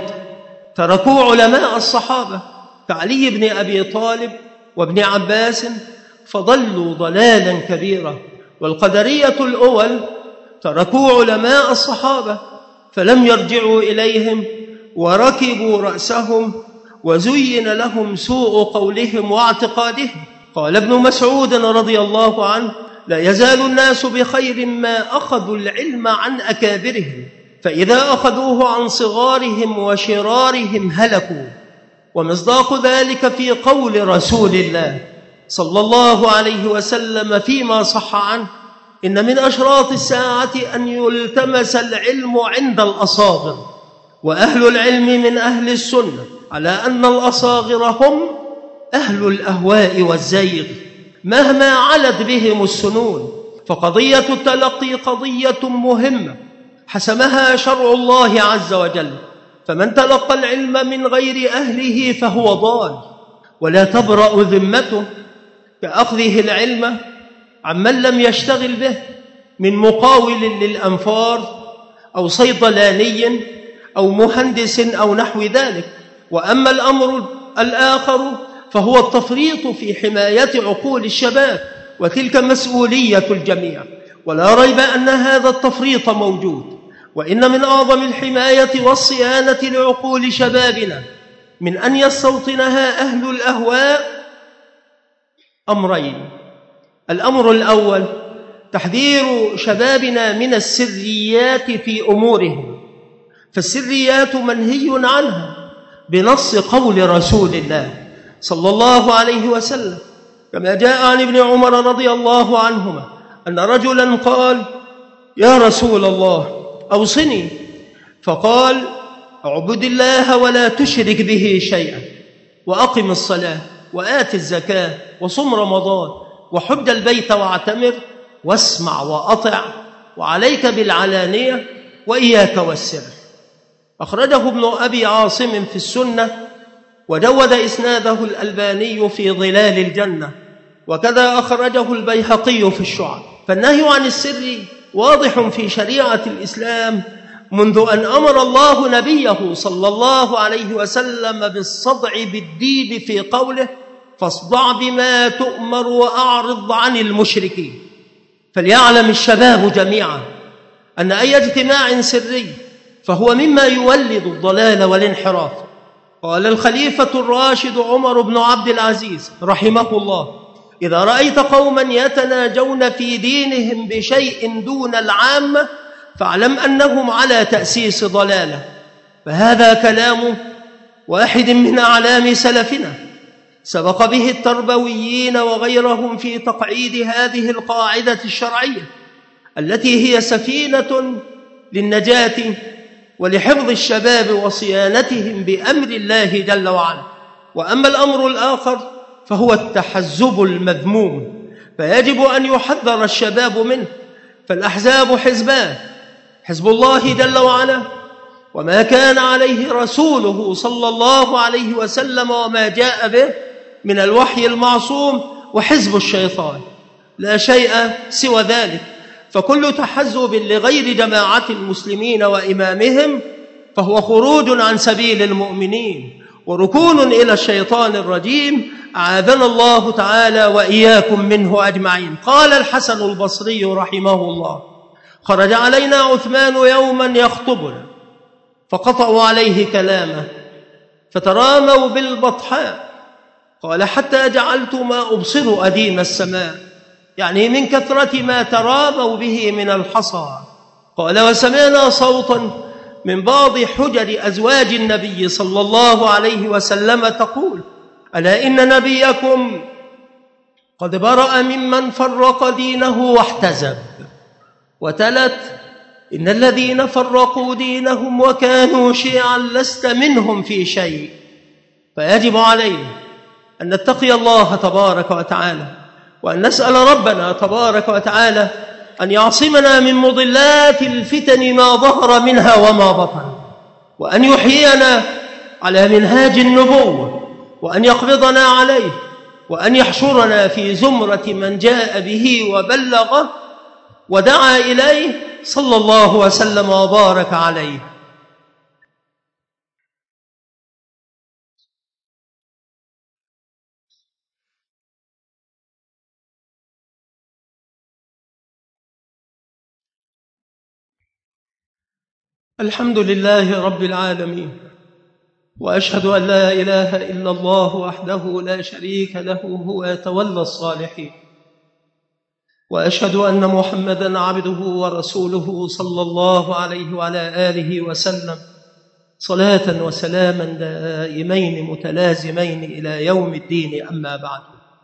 تركوا علماء الصحابة كعلي بن أبي طالب وابن عباس فضلوا ضلالا كبيرا. والقدرية الأول تركوا علماء الصحابة فلم يرجعوا إليهم وركبوا رأسهم وزين لهم سوء قولهم واعتقادهم. قال ابن مسعود رضي الله عنه: لا يزال الناس بخير ما أخذوا العلم عن أكابرهم، فإذا أخذوه عن صغارهم وشرارهم هلكوا. ومصداق ذلك في قول رسول الله صلى الله عليه وسلم فيما صح عنه: إن من أشراط الساعة أن يلتمس العلم عند الأصاغر، وأهل العلم من أهل السنة، على أن الأصاغر هم أهل الأهواء والزيغ مهما علت بهم السنون. فقضية التلقي قضية مهمة حسمها شرع الله عز وجل، فمن تلقى العلم من غير أهله فهو ضال، ولا تبرأ ذمته كأخذه العلم عمن لم يشتغل به من مقاول للأنفار أو صيدلاني أو مهندس أو نحو ذلك. وأما الأمر الآخر فهو التفريط في حماية عقول الشباب، وتلك مسؤولية الجميع، ولا ريب أن هذا التفريط موجود. وإن من أعظم الحماية والصيانة لعقول شبابنا من أن يستوطنها أهل الأهواء أمرين: الأمر الأول تحذير شبابنا من السريات في أمورهم، فالسريات منهي عنها بنص قول رسول الله صلى الله عليه وسلم، كما جاء عن ابن عمر رضي الله عنهما أن رجلا قال: يا رسول الله أوصني. فقال: اعبد الله ولا تشرك به شيئا، وأقم الصلاة، وآت الزكاة، وصم رمضان، وحج البيت واعتمر، واسمع وأطع، وعليك بالعلانية وإياك والسر. أخرجه ابن أبي عاصم في السنة، وجود إسناده الألباني في ظلال الجنة، وكذا أخرجه البيهقي في الشعب. فالنهي عن السر واضح في شريعة الإسلام منذ أن أمر الله نبيه صلى الله عليه وسلم بالصدع بالدين في قوله: فاصدع بما تؤمر وأعرض عن المشركين. فليعلم الشباب جميعا أن أي اجتماع سري فهو مما يولد الضلال والانحراف. قال الخليفة الراشد عمر بن عبد العزيز رحمه الله: إذا رأيت قوما يتناجون في دينهم بشيء دون العامة فاعلم أنهم على تأسيس ضلالة. فهذا كلام واحد من أعلام سلفنا سبق به التربويين وغيرهم في تقعيد هذه القاعدة الشرعية التي هي سفينة للنجاة ولحفظ الشباب وصيانتهم بأمر الله جل وعلا. وأما الأمر الآخر فهو التحزب المذموم، فيجب أن يحذر الشباب منه. فالأحزاب حزبان: حزب الله جل وعلا وما كان عليه رسوله صلى الله عليه وسلم وما جاء به من الوحي المعصوم، وحزب الشيطان لا شيء سوى ذلك. فكل تحزب لغير جماعة المسلمين وإمامهم فهو خروج عن سبيل المؤمنين وركون إلى الشيطان الرجيم، أعاذنا الله تعالى وإياكم منه أجمعين. قال الحسن البصري رحمه الله: خرج علينا عثمان يوما يخطبنا فقطعوا عليه كلامه فتراموا بالبطحاء، قال: حتى جعلت ما أبصر أديم السماء، يعني من كثرة ما تراموا به من الحصى. قال: وسمعنا صوتا من بعض حجر أزواج النبي صلى الله عليه وسلم تقول: ألا إن نبيكم قد برأ ممن فرق دينه واحتزب. وتلت: إن الذين فرقوا دينهم وكانوا شيعا لست منهم في شيء. فيجب علينا أن نتقي الله تبارك وتعالى، وأن نسأل ربنا تبارك وتعالى أن يعصمنا من مضلات الفتن ما ظهر منها وما بطن، وأن يحيينا على منهاج النبوة، وأن يقبضنا عليه، وأن يحشرنا في زمرة من جاء به وبلغه ودعا إليه صلى الله وسلم وبارك عليه. الحمد لله رب العالمين، وأشهد أن لا إله إلا الله وحده لا شريك له هو يتولى الصالحين، وأشهد أن محمدًا عبده ورسوله صلى الله عليه وعلى آله وسلم صلاة وسلاما دائمين متلازمين إلى يوم الدين. أما بعد،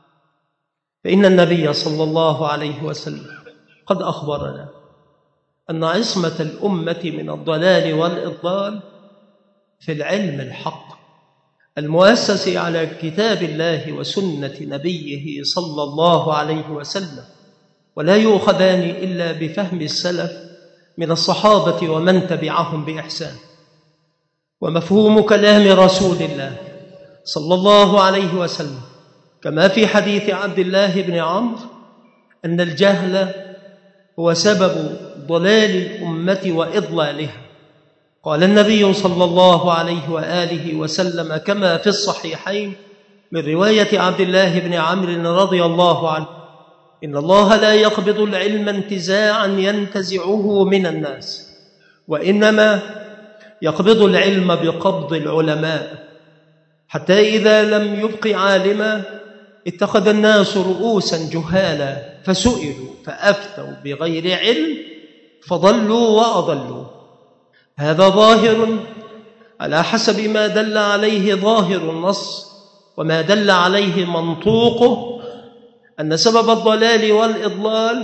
فإن النبي صلى الله عليه وسلم قد أخبرنا أن عصمة الأمة من الضلال والإضلال في العلم الحق المؤسس على كتاب الله وسنة نبيه صلى الله عليه وسلم، ولا يؤخذان إلا بفهم السلف من الصحابة ومن تبعهم بإحسان. ومفهوم كلام رسول الله صلى الله عليه وسلم كما في حديث عبد الله بن عمرو أن الجهل هو سبب ضلال الأمة وإضلالها. قال النبي صلى الله عليه وآله وسلم كما في الصحيحين من رواية عبد الله بن عمرو رضي الله عنه: إن الله لا يقبض العلم انتزاعا ينتزعه من الناس، وإنما يقبض العلم بقبض العلماء، حتى إذا لم يبق عالما اتخذ الناس رؤوسا جهالا فسئلوا فأفتوا بغير علم فضلوا وأضلوا. هذا ظاهر على حسب ما دل عليه ظاهر النص وما دل عليه منطوقه، أن سبب الضلال والإضلال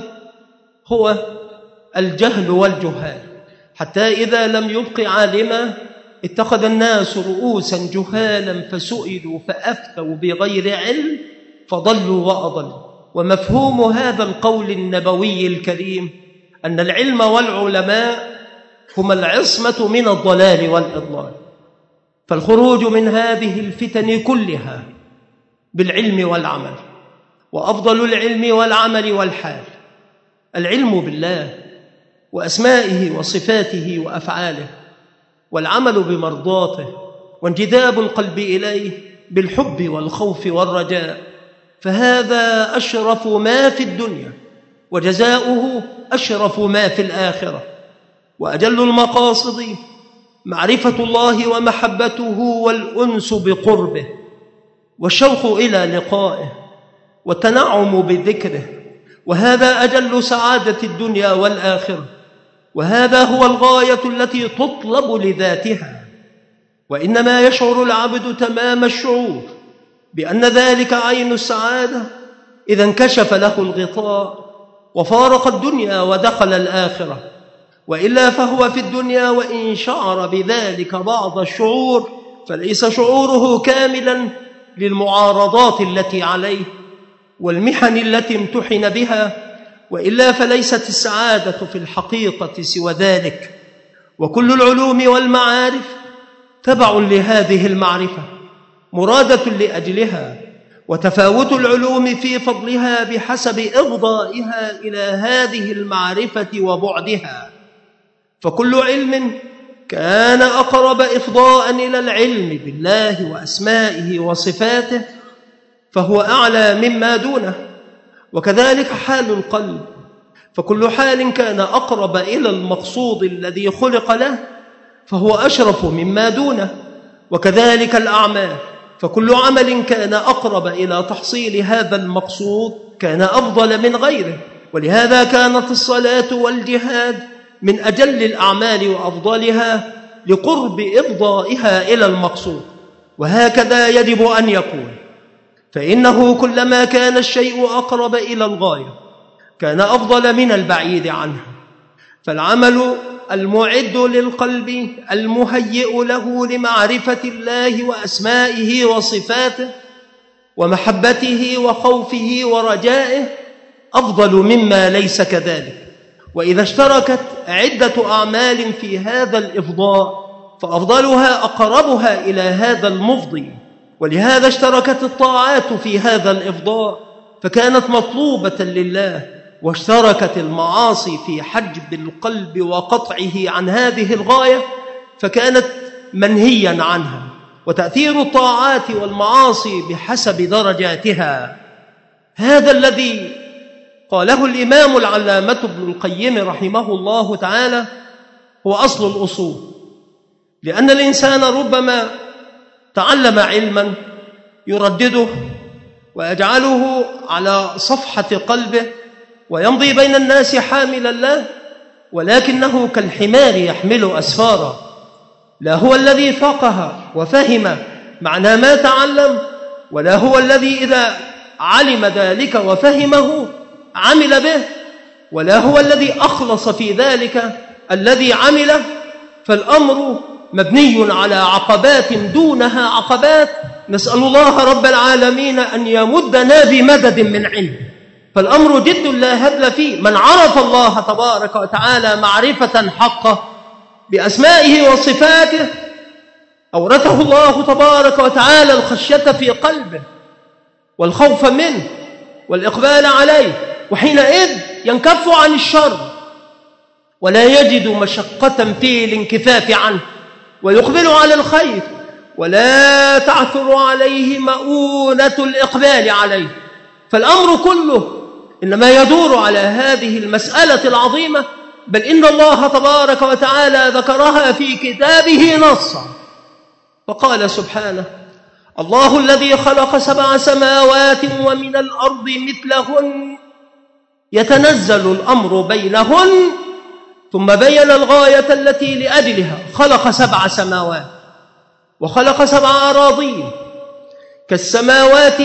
هو الجهل والجهال، حتى إذا لم يبق عالما اتخذ الناس رؤوسا جهالا فسئلوا فأفتوا بغير علم فضلوا وأضلوا. ومفهوم هذا القول النبوي الكريم أن العلم والعلماء هما العصمة من الضلال والإضلال، فالخروج من هذه الفتن كلها بالعلم والعمل، وأفضل العلم والعمل والحال العلم بالله وأسمائه وصفاته وأفعاله، والعمل بمرضاته، وانجذاب القلب إليه بالحب والخوف والرجاء، فهذا أشرف ما في الدنيا وجزاؤه أشرف ما في الآخرة. وأجل المقاصد معرفة الله ومحبته والأنس بقربه والشوق إلى لقائه والتنعم بذكره، وهذا أجل سعادة الدنيا والآخرة، وهذا هو الغاية التي تطلب لذاتها. وإنما يشعر العبد تمام الشعور بأن ذلك عين السعادة إذا انكشف له الغطاء وفارق الدنيا ودخل الآخرة، وإلا فهو في الدنيا وإن شعر بذلك بعض الشعور فليس شعوره كاملا للمعارضات التي عليه والمحن التي امتحن بها، وإلا فليست السعادة في الحقيقة سوى ذلك. وكل العلوم والمعارف تبع لهذه المعرفة مرادة لأجلها، وتفاوت العلوم في فضلها بحسب إفضائها إلى هذه المعرفة وبعدها، فكل علم كان أقرب إفضاء إلى العلم بالله وأسمائه وصفاته فهو أعلى مما دونه، وكذلك حال القلب، فكل حال كان أقرب إلى المقصود الذي خلق له فهو أشرف مما دونه، وكذلك الأعمال، فكل عمل كان أقرب إلى تحصيل هذا المقصود كان أفضل من غيره. ولهذا كانت الصلاة والجهاد من أجل الأعمال وأفضلها لقرب إفضائها إلى المقصود، وهكذا يجب أن يكون، فإنه كلما كان الشيء أقرب إلى الغاية كان أفضل من البعيد عنها. فالعمل المعد للقلب المهيئ له لمعرفة الله وأسمائه وصفاته ومحبته وخوفه ورجائه أفضل مما ليس كذلك. وإذا اشتركت عدة أعمال في هذا الإفضاء فأفضلها أقربها إلى هذا المفضي، ولهذا اشتركت الطاعات في هذا الإفضاء فكانت مطلوبة لله، واشتركت المعاصي في حجب القلب وقطعه عن هذه الغاية فكانت منهيا عنها. وتأثير الطاعات والمعاصي بحسب درجاتها، هذا الذي قاله الإمام العلامة ابن القيم رحمه الله تعالى هو أصل الأصول، لأن الإنسان ربما تعلم علما يردده ويجعله على صفحة قلبه ويمضي بين الناس حاملا له، ولكنه كالحمار يحمل أسفارا، لا هو الذي فقه وفهم معنى ما تعلم، ولا هو الذي إذا علم ذلك وفهمه عمل به، ولا هو الذي أخلص في ذلك الذي عمله. فالأمر مبني على عقبات دونها عقبات، نسأل الله رب العالمين أن يمدنا بمدد من علم. فالأمر جد لا هبل فيه. من عرف الله تبارك وتعالى معرفة حقة بأسمائه وصفاته أورثه الله تبارك وتعالى الخشية في قلبه والخوف منه والإقبال عليه، وحينئذ ينكف عن الشر ولا يجد مشقة في الانكفاف عنه، ويقبل على الخير ولا تعثر عليه مؤونة الإقبال عليه. فالأمر كله إنما يدور على هذه المسألة العظيمة، بل إن الله تبارك وتعالى ذكرها في كتابه نصا، فقال سبحانه: الله الذي خلق سبع سماوات ومن الأرض مثلهن يتنزل الأمر بينهن، ثم بين الغاية التي لأجلها خلق سبع سماوات وخلق سبع أراضين كالسماوات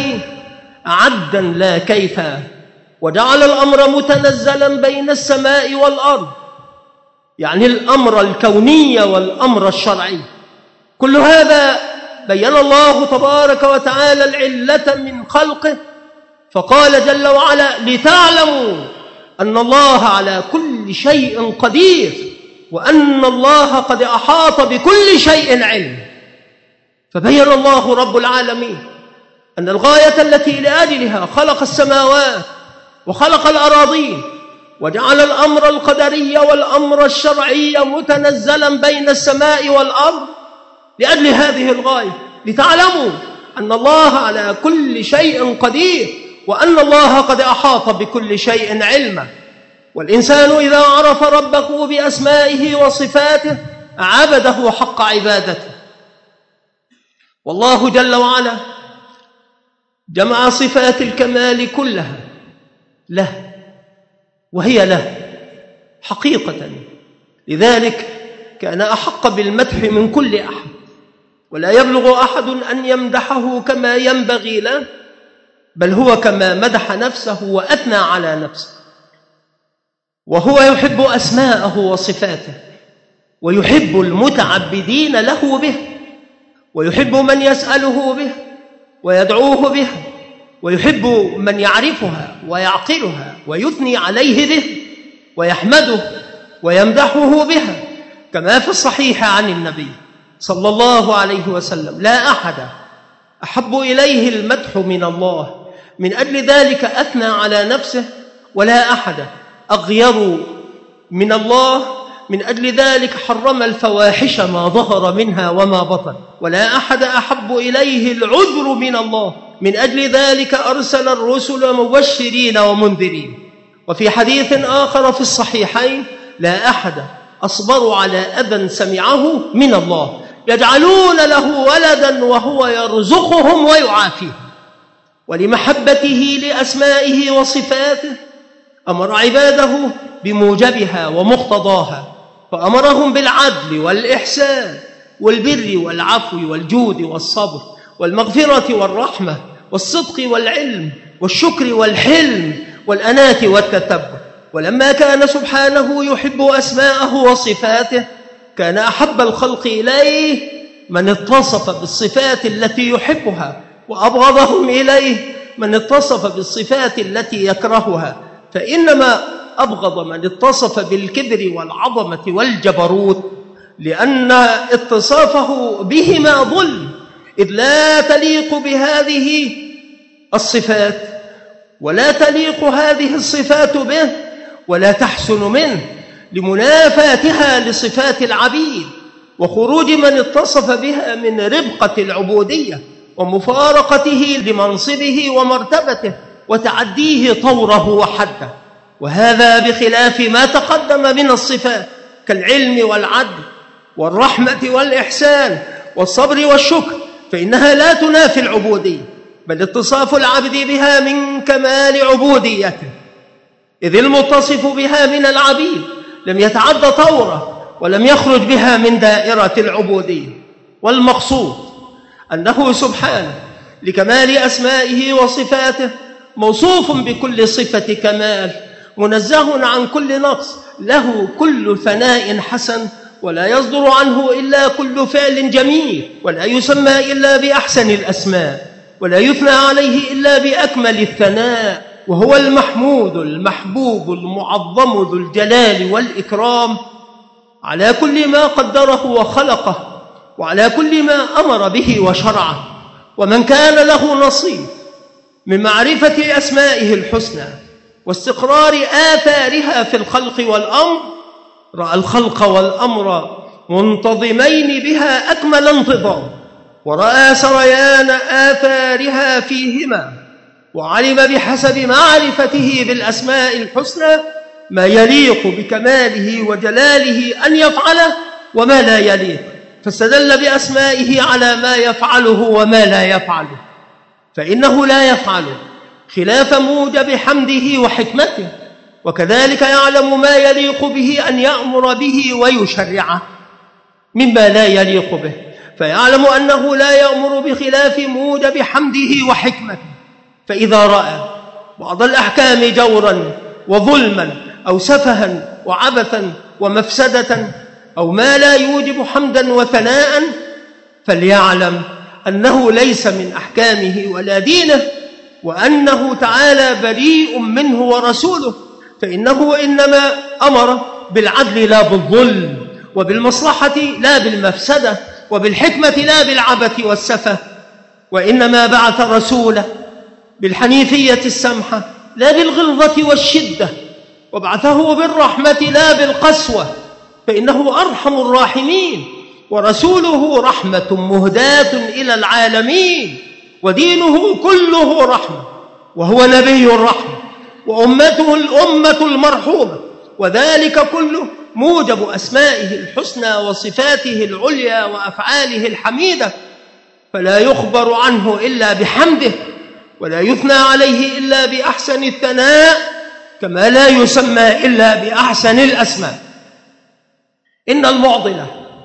عدا لا كيفا، وجعل الأمر متنزلا بين السماء والأرض، يعني الأمر الكوني والأمر الشرعي. كل هذا بين الله تبارك وتعالى العلة من خلقه، فقال جل وعلا: لتعلموا أن الله على كل شيء قدير وأن الله قد أحاط بكل شيء علم. فبين الله رب العالمين أن الغاية التي لأجلها خلق السماوات وخلق الأراضين وجعل الأمر القدري والأمر الشرعي متنزلا بين السماء والأرض لأجل هذه الغاية، لتعلموا أن الله على كل شيء قدير وأن الله قد أحاط بكل شيء علما. والإنسان إذا عرف ربه بأسمائه وصفاته عبده حق عبادته. والله جل وعلا جمع صفات الكمال كلها له، وهي له حقيقة، لذلك كان أحق بالمدح من كل أحد، ولا يبلغ أحد أن يمدحه كما ينبغي له، بل هو كما مدح نفسه وأثنى على نفسه. وهو يحب أسماءه وصفاته، ويحب المتعبدين له به، ويحب من يسأله به ويدعوه به، ويحب من يعرفها ويعقلها ويثني عليه به ويحمده ويمدحه بها، كما في الصحيح عن النبي صلى الله عليه وسلم: لا أحد أحب إليه المدح من الله، من أجل ذلك أثنى على نفسه، ولا أحد أغير من الله، من أجل ذلك حرم الفواحش ما ظهر منها وما بطن، ولا أحد أحب إليه العذر من الله، من أجل ذلك أرسل الرسل مبشرين ومنذرين. وفي حديث آخر في الصحيحين: لا أحد أصبر على أذى سمعه من الله، يجعلون له ولدا وهو يرزقهم ويعافيهم. ولمحبته لأسمائه وصفاته أمر عباده بموجبها ومقتضاها، فأمرهم بالعدل والإحسان والبر والعفو والجود والصبر والمغفرة والرحمة والصدق والعلم والشكر والحلم والأناة والتتبع. ولما كان سبحانه يحب أسماءه وصفاته، كان أحب الخلق إليه من اتصف بالصفات التي يحبها، وأبغضهم إليه من اتصف بالصفات التي يكرهها. فإنما أبغض من اتصف بالكبر والعظمة والجبروت، لأن اتصافه بهما ظلم، إذ لا تليق بهذه الصفات، ولا تليق هذه الصفات به، ولا تحسن منه، لمنافاتها لصفات العبيد، وخروج من اتصف بها من ربقة العبودية، ومفارقته لمنصبه ومرتبته، وتعديه طوره وحده. وهذا بخلاف ما تقدم من الصفات كالعلم والعدل والرحمة والإحسان والصبر والشكر، فإنها لا تنافي العبودية، بل اتصاف العبد بها من كمال عبوديته، إذ المتصف بها من العبيد لم يتعد طوره ولم يخرج بها من دائرة العبودية. والمقصود أنه سبحانه لكمال أسمائه وصفاته موصوف بكل صفة كمال، منزه عن كل نقص، له كل ثناء حسن، ولا يصدر عنه إلا كل فعل جميل، ولا يسمى إلا بأحسن الأسماء، ولا يثنى عليه إلا بأكمل الثناء، وهو المحمود المحبوب المعظم ذو الجلال والإكرام على كل ما قدره وخلقه، وعلى كل ما أمر به وشرعه. ومن كان له نصيب من معرفة أسمائه الحسنى واستقرار آثارها في الخلق والأمر، رأى الخلق والأمر منتظمين بها أكمل انتظام، ورأى سريان آثارها فيهما، وعلم بحسب معرفته بالأسماء الحسنى ما يليق بكماله وجلاله أن يفعله وما لا يليق، فاستدل بأسمائه على ما يفعله وما لا يفعله، فإنه لا يفعله خلاف موجب حمده وحكمته، وكذلك يعلم ما يليق به أن يأمر به ويشرعه مما لا يليق به، فيعلم أنه لا يأمر بخلاف موجب حمده وحكمته. فإذا رأى بعض الأحكام جورا وظلما أو سفها وعبثا ومفسدة أو ما لا يوجب حمدا وثناء، فليعلم أنه ليس من أحكامه ولا دينه، وأنه تعالى بريء منه ورسوله، فإنه إنما أمر بالعدل لا بالظلم، وبالمصلحة لا بالمفسدة، وبالحكمة لا بالعبث والسفه، وإنما بعث رسوله بالحنيفية السمحة لا بالغلظة والشدة، وبعثه بالرحمة لا بالقسوة، فإنه أرحم الراحمين، ورسوله رحمة مهداة إلى العالمين، ودينه كله رحمة، وهو نبي الرحمة، وأمته الأمة المرحومة، وذلك كله موجب أسمائه الحسنى وصفاته العليا وأفعاله الحميدة، فلا يخبر عنه إلا بحمده، ولا يثنى عليه إلا بأحسن الثناء، كما لا يسمى إلا بأحسن الأسماء. إن المعضلة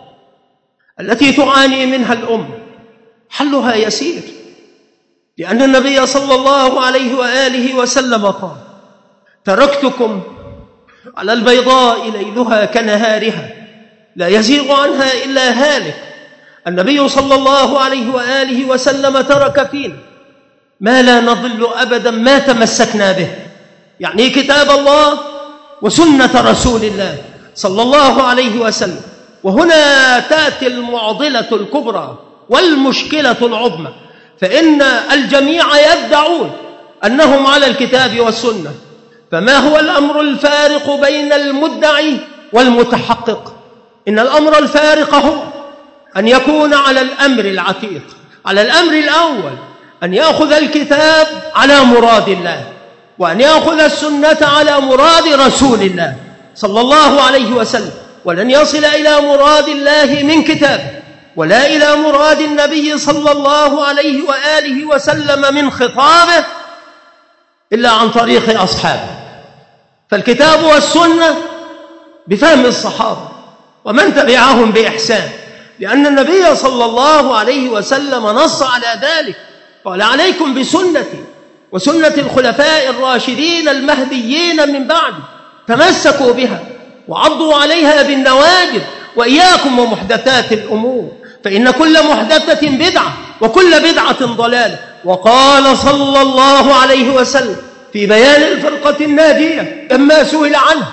التي تعاني منها الأمة حلها يسير، لأن النبي صلى الله عليه وآله وسلم قال: تركتكم على البيضاء ليلها كنهارها لا يزيغ عنها إلا هالك. النبي صلى الله عليه وآله وسلم ترك فينا ما لا نضل أبدا ما تمسكنا به، يعني كتاب الله وسنة رسول الله صلى الله عليه وسلم. وهنا تأتي المعضلة الكبرى والمشكلة العظمى، فإن الجميع يدعون أنهم على الكتاب والسنة، فما هو الأمر الفارق بين المدعي والمتحقق؟ إن الأمر الفارق هو أن يكون على الأمر العتيق، على الأمر الأول أن يأخذ الكتاب على مراد الله، وأن يأخذ السنة على مراد رسول الله صلى الله عليه وسلم، ولن يصل إلى مراد الله من كتابه ولا إلى مراد النبي صلى الله عليه وآله وسلم من خطابه إلا عن طريق أصحابه. فالكتاب والسنة بفهم الصحابة ومن تبعهم بإحسان، لأن النبي صلى الله عليه وسلم نص على ذلك، قال: عليكم بسنتي وسنة الخلفاء الراشدين المهديين من بعد، تمسكوا بها وعضوا عليها بالنواجذ، وإياكم ومحدثات الأمور، فإن كل محدثة بدعة وكل بدعة ضلالة. وقال صلى الله عليه وسلم في بيان الفرقة الناجية لما سئل عنها: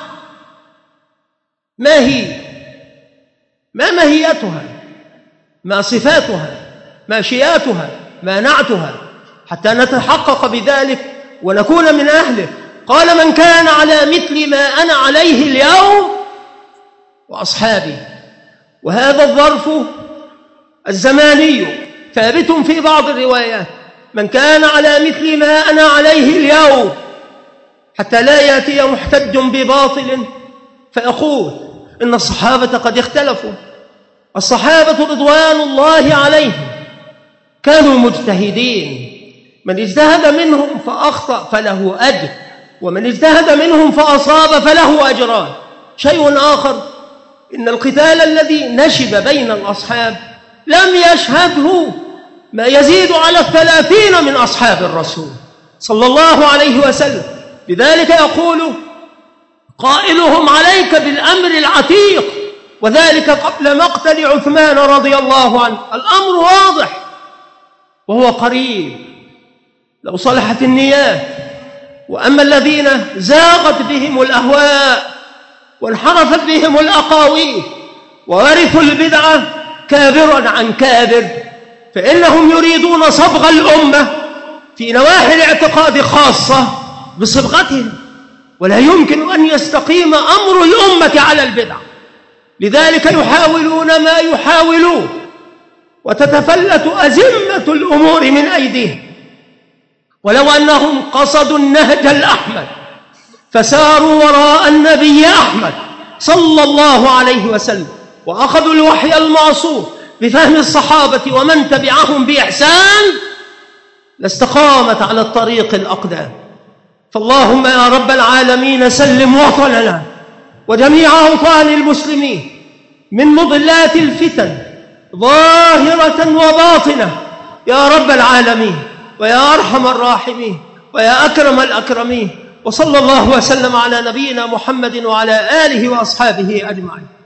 ما هي؟ ما ماهيتها؟ ما صفاتها؟ ما شياتها؟ ما نعتها؟ حتى نتحقق بذلك ونكون من أهله. قال: من كان على مثل ما أنا عليه اليوم وأصحابي. وهذا الظرف الزماني ثابت في بعض الروايات: من كان على مثل ما أنا عليه اليوم، حتى لا يأتي محتج بباطل فيقول إن الصحابة قد اختلفوا. الصحابة رضوان الله عليهم كانوا مجتهدين، من اجتهد منهم فأخطأ فله أجر، ومن اجتهد منهم فأصاب فله أجران. شيء آخر: إن القتال الذي نشب بين الأصحاب لم يشهده ما يزيد على الثلاثين من أصحاب الرسول صلى الله عليه وسلم. لذلك يقول قائلهم: عليك بالأمر العتيق، وذلك قبل مقتل عثمان رضي الله عنه. الأمر واضح وهو قريب لو صلحت النيات. وأما الذين زاغت بهم الأهواء وانحرفت بهم الأقاويل وورثوا البدعة كابرا عن كابر، فإنهم يريدون صبغ الأمة في نواحي الاعتقاد خاصة بصبغتهم، ولا يمكن أن يستقيم أمر الأمة على البدع. لذلك يحاولون ما يحاولون، وتتفلت أزمة الأمور من أيديهم. ولو أنهم قصدوا النهج الأحمد فساروا وراء النبي أحمد صلى الله عليه وسلم، وأخذوا الوحي المعصوم بفهم الصحابة ومن تبعهم بإحسان، لاستقامت على الطريق الأقدام. فاللهم يا رب العالمين سلم وطننا وجميع أوطان المسلمين من مضلات الفتن ظاهرة وباطنة يا رب العالمين، ويا أرحم الراحمين، ويا أكرم الأكرمين. وصلى الله وسلم على نبينا محمد وعلى آله وأصحابه أجمعين.